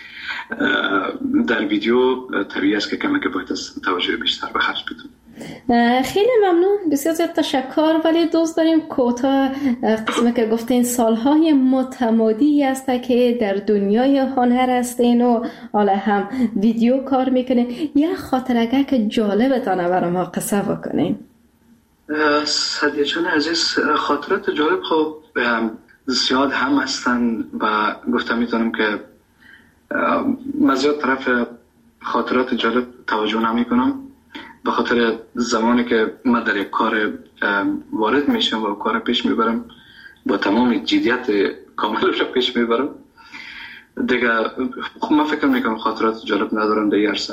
در ویدیو طبیعی است که کمک باید از توجه بیشتر به خرج بدم. خیلی ممنون، بسیار زیاد تشکر. ولی دوست داریم کوتاه قسمه که گفتین سالهای متمادی است که در دنیای هنر هستین و حالا هم ویدیو کار میکنین، یه خاطرگه که جالبتانه برای ما قصه بکنین. صدیق جان عزیز، خاطرات جالب خب زیاد هم هستن و گفتم میتونم که من زیاد طرف خاطرات جالب توجه نمی کنم به خاطر زمانی که من در یک کار وارد میشم و کار پیش میبرم با تمام جدیت کامل رو پیش میبرم دیگه. خب من فکر میکنم خاطرات جالب ندارم در عرصه،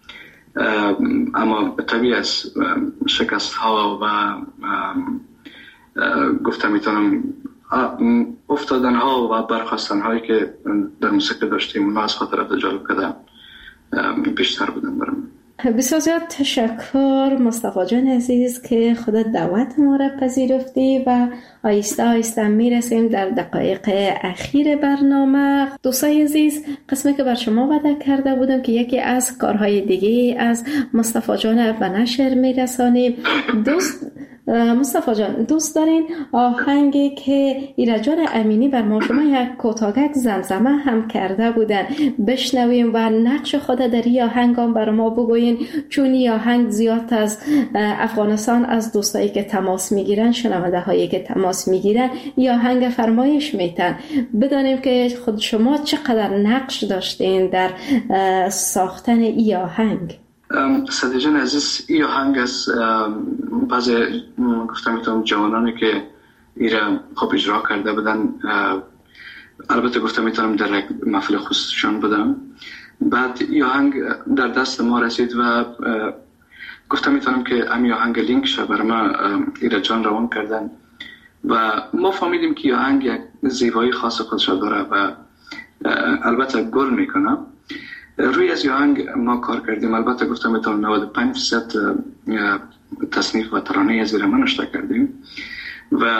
اما طبیعی است شکست ها و گفتم میتونم افتادن ها و برخواستن هایی که در موسیقی داشتیم اونا از خاطرات جالب کده بیشتر بودن برم. بسیار زیاد تشکر مصطفی جان عزیز که خودت دعوت ما را پذیرفتی و آیسته آیسته میرسیم در دقایق اخیر برنامه. دوستای عزیز، قسمی که بر شما وعده کرده بودم که یکی از کارهای دیگه از مصطفی جان به نشر میرسانیم. مصطفی جان دوست دارین آهنگی که ایرجان امینی بر ما شما یک کوتاهک زمزمه هم کرده بودن بشنویم و نقش خود در این آهنگ هم بر ما بگوین، چون این آهنگ زیاد از افغانستان از دوستایی که تماس میگیرن، شنونده هایی که تماس میگیرن این آهنگ فرمایش میتن. بدانیم که خود شما چقدر نقش داشتین در ساختن این آهنگ. صدیق جان عزیز، این آهنگ از بعضی گفتم میتونم جوانانی که ایران خوب اجرا کرده بودن، البته گفتم میتونم در محفل خصوصیشان بدم. بعد این آهنگ در دست ما رسید و گفتم میتونم که امی آهنگ لینک شه برای ما ایران جان روان کردن و ما فهمیدیم که آهنگ یک زیبایی خاص خودش داره و البته گل میکنه. روی از آهنگ ما کار کردیم. البته گفتم میتونم 95% تصنیف و ترانه از ما نشته کردیم و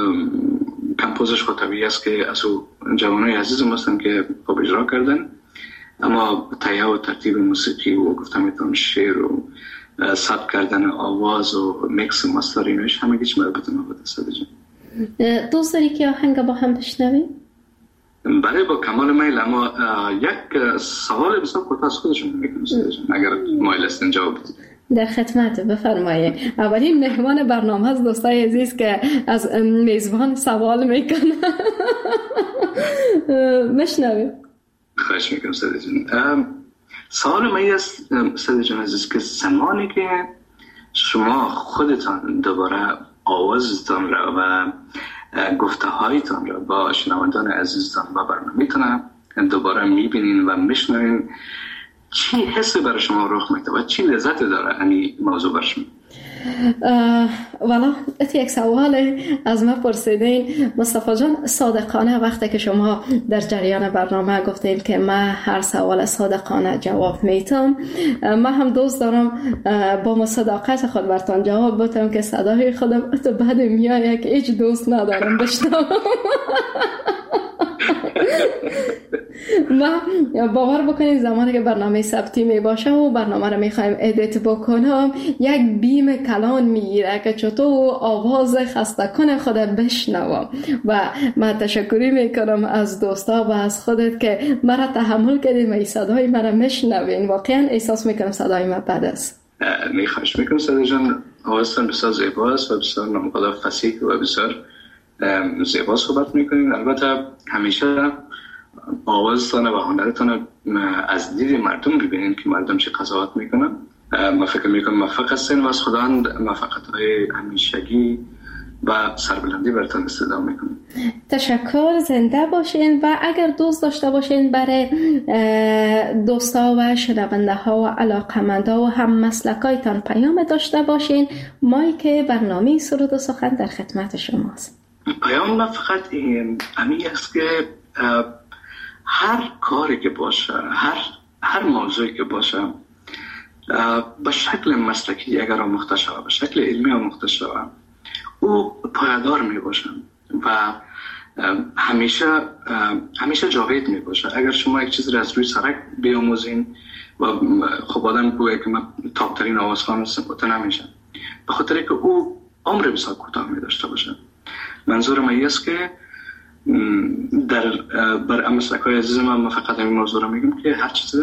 کمپوزش خود طبیعی است که از او جوانای عزیزم هستن که خوب اجرا کردن، اما تهیه و ترتیب موسیقی و گفتم میتونم شعر و ثبت کردن آواز و میکس و ماسترینگش همه گیش مربوط ما بود. صدیق دوست داری که آهنگ با هم بشنویم؟ برای با کمال میل، اما یک سوال بسیار کوتاه از خودشون میکنم اگر مایل هستین جواب بدید. در خدمت، بفرمایید. اولین مهمان برنامه از دوستای عزیز که از میزبان سوال میکنه. مشنویم. خواهش میکنم ساده جان. سوال من است ساده جان عزیز که زمانی که شما خودتان دوباره آوازتان را و گفته هایتان را با شنوندان عزیزتان و برنامه‌تان دوباره میبینین و میشنوین، چی حسی برای شما رخ میده و چی لذت داره این موضوع برای شما؟ والا یک سوال از من پرسیدین مصطفی جان. صادقانه وقتی که شما در جریان برنامه گفتین که من هر سوال صادقانه جواب میتم، من هم دوست دارم با مصداقت خود برتان جواب بدم که صدای خودم تو بعد میایه که هیچ دوست ندارم بشنوم. ما باور بکنید زمانی که برنامه ثبتی می باشه و برنامه رو میخوایم ادیت بکنم، یک بیم کلان میگیره که چطور آواز خسته کن خودم بشنوم. و من تشکری میکنم از دوستا و از خودت که مرا تحمل کردید و این صدای مرا میشنوین. واقعا احساس میکنم صدای من بد است. خواهش میکنم صدای جان، آوازتان بسیار زیباست و بسیار نامقدر فصیح و بسیار زیبا صحبت میکنین. البته همیشه آوازتان و هنرتان از دید مردم ببینین که مردم چه قضاوت میکنن. ما فکر میکنم موفق هستین و از خداوند موفقیت‌های همیشگی و سربلندی براتون استعدا میکنم. تشکر، زنده باشین. و اگر دوست داشته باشین برای دوستا و شنونده ها و علاقمندا و هم مسلکایتان پیام داشته باشین، مایک برنامه سرود و سخن در خدمت شماست. پیام من فقط همین است که هر کاری که باشه، هر موضوعی که باشه به شکل مسلکی اگر آموخته شود، به شکل علمی آموخته شود، او پایدار می باشه و همیشه جاوید می باشه. اگر شما یک چیز را از روی سرک بیاموزین و خب آدم گویه که من تاپترین آوازخوان هستم نمیشه، به خاطر که او عمر بسیار کوتاه می داشته باشه. منظور من است که بر مسلک‌های عزیز من فقط همین موضوع رو میگم که هر چیزی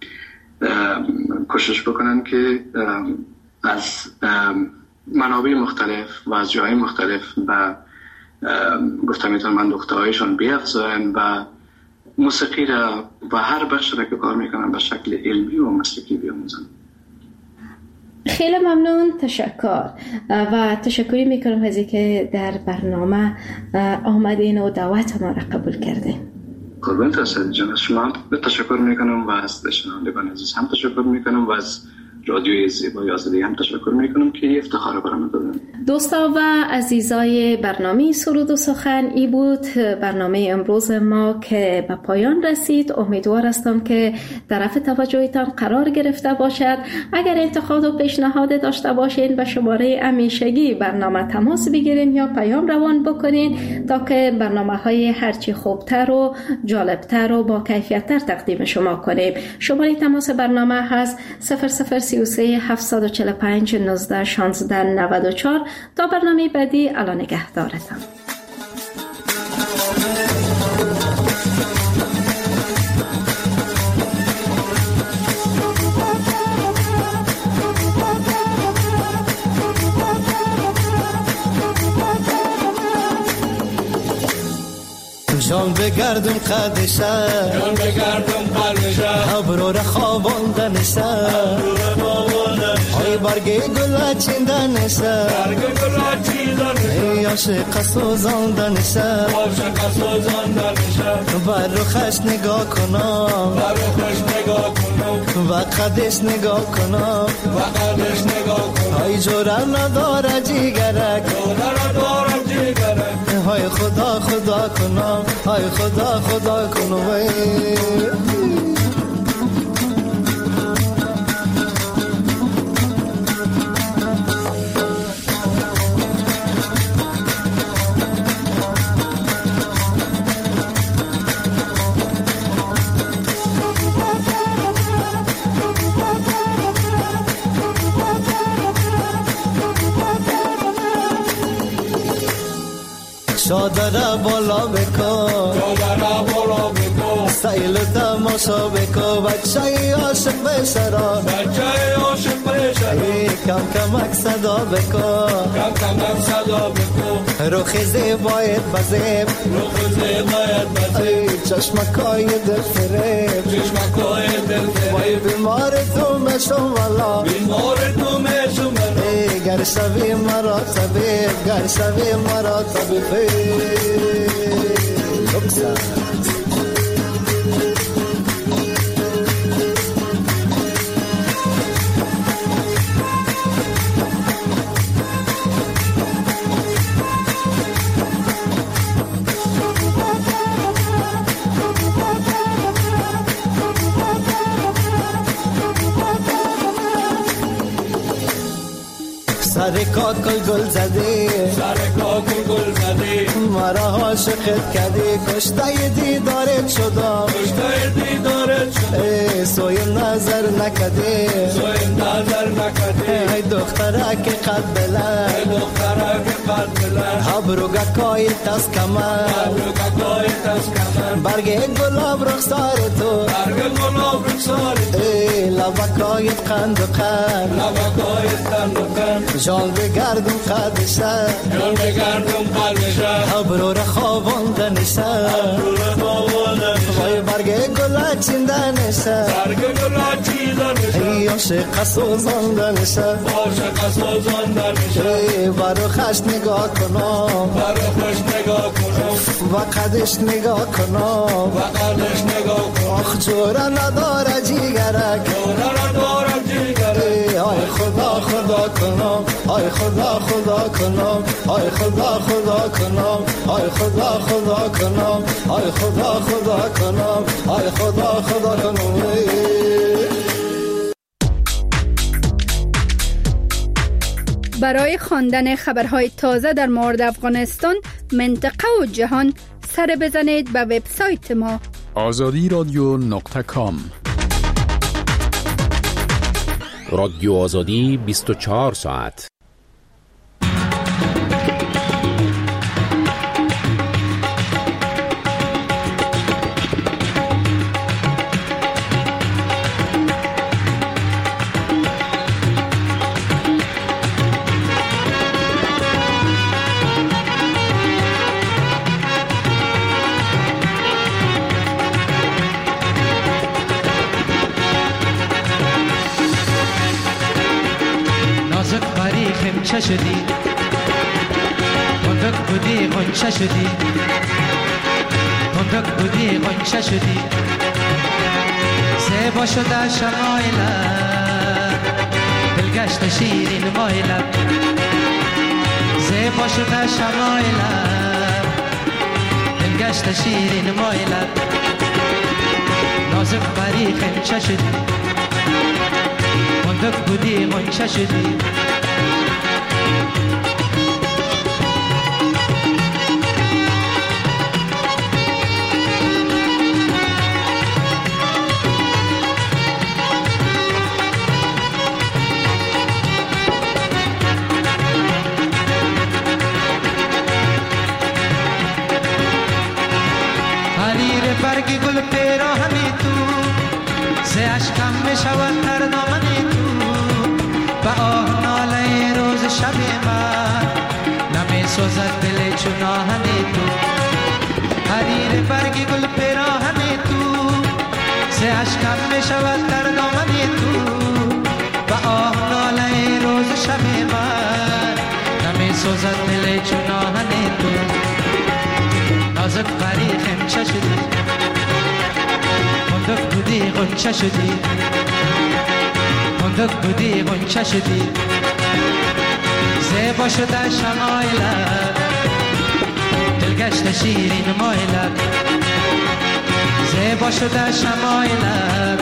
کوشش بکنن که از منابع مختلف و از جاهای مختلف و گفتم میتونم من دکترهایشان بیافزاین و موسیقی را و هر بخش را که کار میکنن به شکل علمی و مسلکی بیاموزن. خیلی ممنون، تشکر. و تشکری میکنم از اینکه در برنامه آمدین و دعوت ما را قبول کردین. قربان توسط جان شما هم تشکر میکنم و از شنوندگان عزیز هم تشکر میکنم و از رادیوی زیبای آزادی هم تشکر میکنم که افتخار برام دادن. دوستا و عزیزای برنامه سرود و سخن، ای بود برنامه امروز ما که به پایان رسید. امیدوار هستم که طرف توجهتان قرار گرفته باشد. اگر انتقاد و پیشنهاد داشته باشین به شماره همیشگی برنامه تماس بگیرین یا پیام روان بکنین تا که برنامه‌های هرچی خوبتر و جالبتر و با کیفیت‌تر تقدیم شما کنیم. شماره تماس برنامه هست 0033 745 19 16 94. تا برنامه بعدی، الان نگهدارتم. جان بگردم قدشه، جان بگردم قلبشه، ابرو را خواباندنشه، ای برگ گل چیندنشه، برگ گل چیندنشه، عاشق سوزاندنشه، عاشق سوزاندنشه، بر روخش نگاه کنم، بر روخش نگاه کنم، و قدش نگاه کنم، و قدش نگاه کنم، ای جوره نداره جیگرک، جوره نداره جیگرک، های خدا خدا کنم، های خدا خدا کنم. شادره بالا بکن، شادره بالا بکن، سیل و تماشا بکو بچه عاشق به شراب بچه عاشق به شراب کم کمک صدا بکو کم کمک صدا بکو روخ زیبایت بزیب روخ زیبایت بزیب چشمکای دل فریب چشمکای دل فریب وای بیمار تو مشم والا بیمار تو مشم والا گر شوی مرا طبیب گر شوی مرا طبیب سر کاکل گل زدی سر کاکل گل زدی مرا عاشقت کردی کشته دیدارت شدم کشته دیدارت شدم سوی نظر نکردی سوی نظر نکردی ای دختره که قد بلند ای دختره که قد بلند ابروگا کای تاس کمر ابروگا کای تاس کمر برگ گلاب رخسار تو برگ گلاب رخسار تو لبکای قند و قند لبکای قند و قند جان بگردم قدشه جان بگردم قدشه ابرو را خواباندنشه ابرو را خواباندنشه وای برگ گل چیندنشه برگ گل چیندنشه ای عاشق سوزاندنشه عاشق سوزاندنشه برو خش نگاه کنم برو خش نگاه کنم و قدش نگاه کنم و قدش نگاه کنم آخ جورا نداره جیگرک جورا نداره جیگرک آی خدا خدا کنم آی خدا خدا کنم آی خدا خدا کنم آی خدا خدا کنم آی خدا خدا کنم آی خدا خدا کنم برای خواندن خبرهای تازه در مورد افغانستان، منطقه و جهان سر بزنید به وبسایت ما azadiradyo.com. رادیو آزادی 24 ساعت. غنچه شدی بندق بودی غنچه شدی بندق بودی غنچه شدی زیبا شده شمایلت دلگشت شیرین مایلت زیبا شده شمایلت دلگشت شیرین مایلت نازک بری غنچه شدی بندق بودی غنچه شدی برگی گل پیراهنی تو ز اشکم میشود تر دامنی تو با آه ناله روز شب من نمی سوزد دل چون آهنی تو حریر برگی گل پیراهنی تو ز اشکم میشود تر دامنی تو با آه ناله روز شب من نمی سوزد دل چون آهنی تو نازک پری خمچه شدی بندق بودی غنچه شدی بندق بودی غنچه شدی زیبا شده شمایلت دلگشت شیرین مایلت زیبا شده شمایلت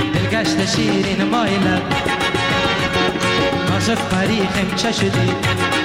دلگشت شیرین مایلت نازک پری خمچه شدی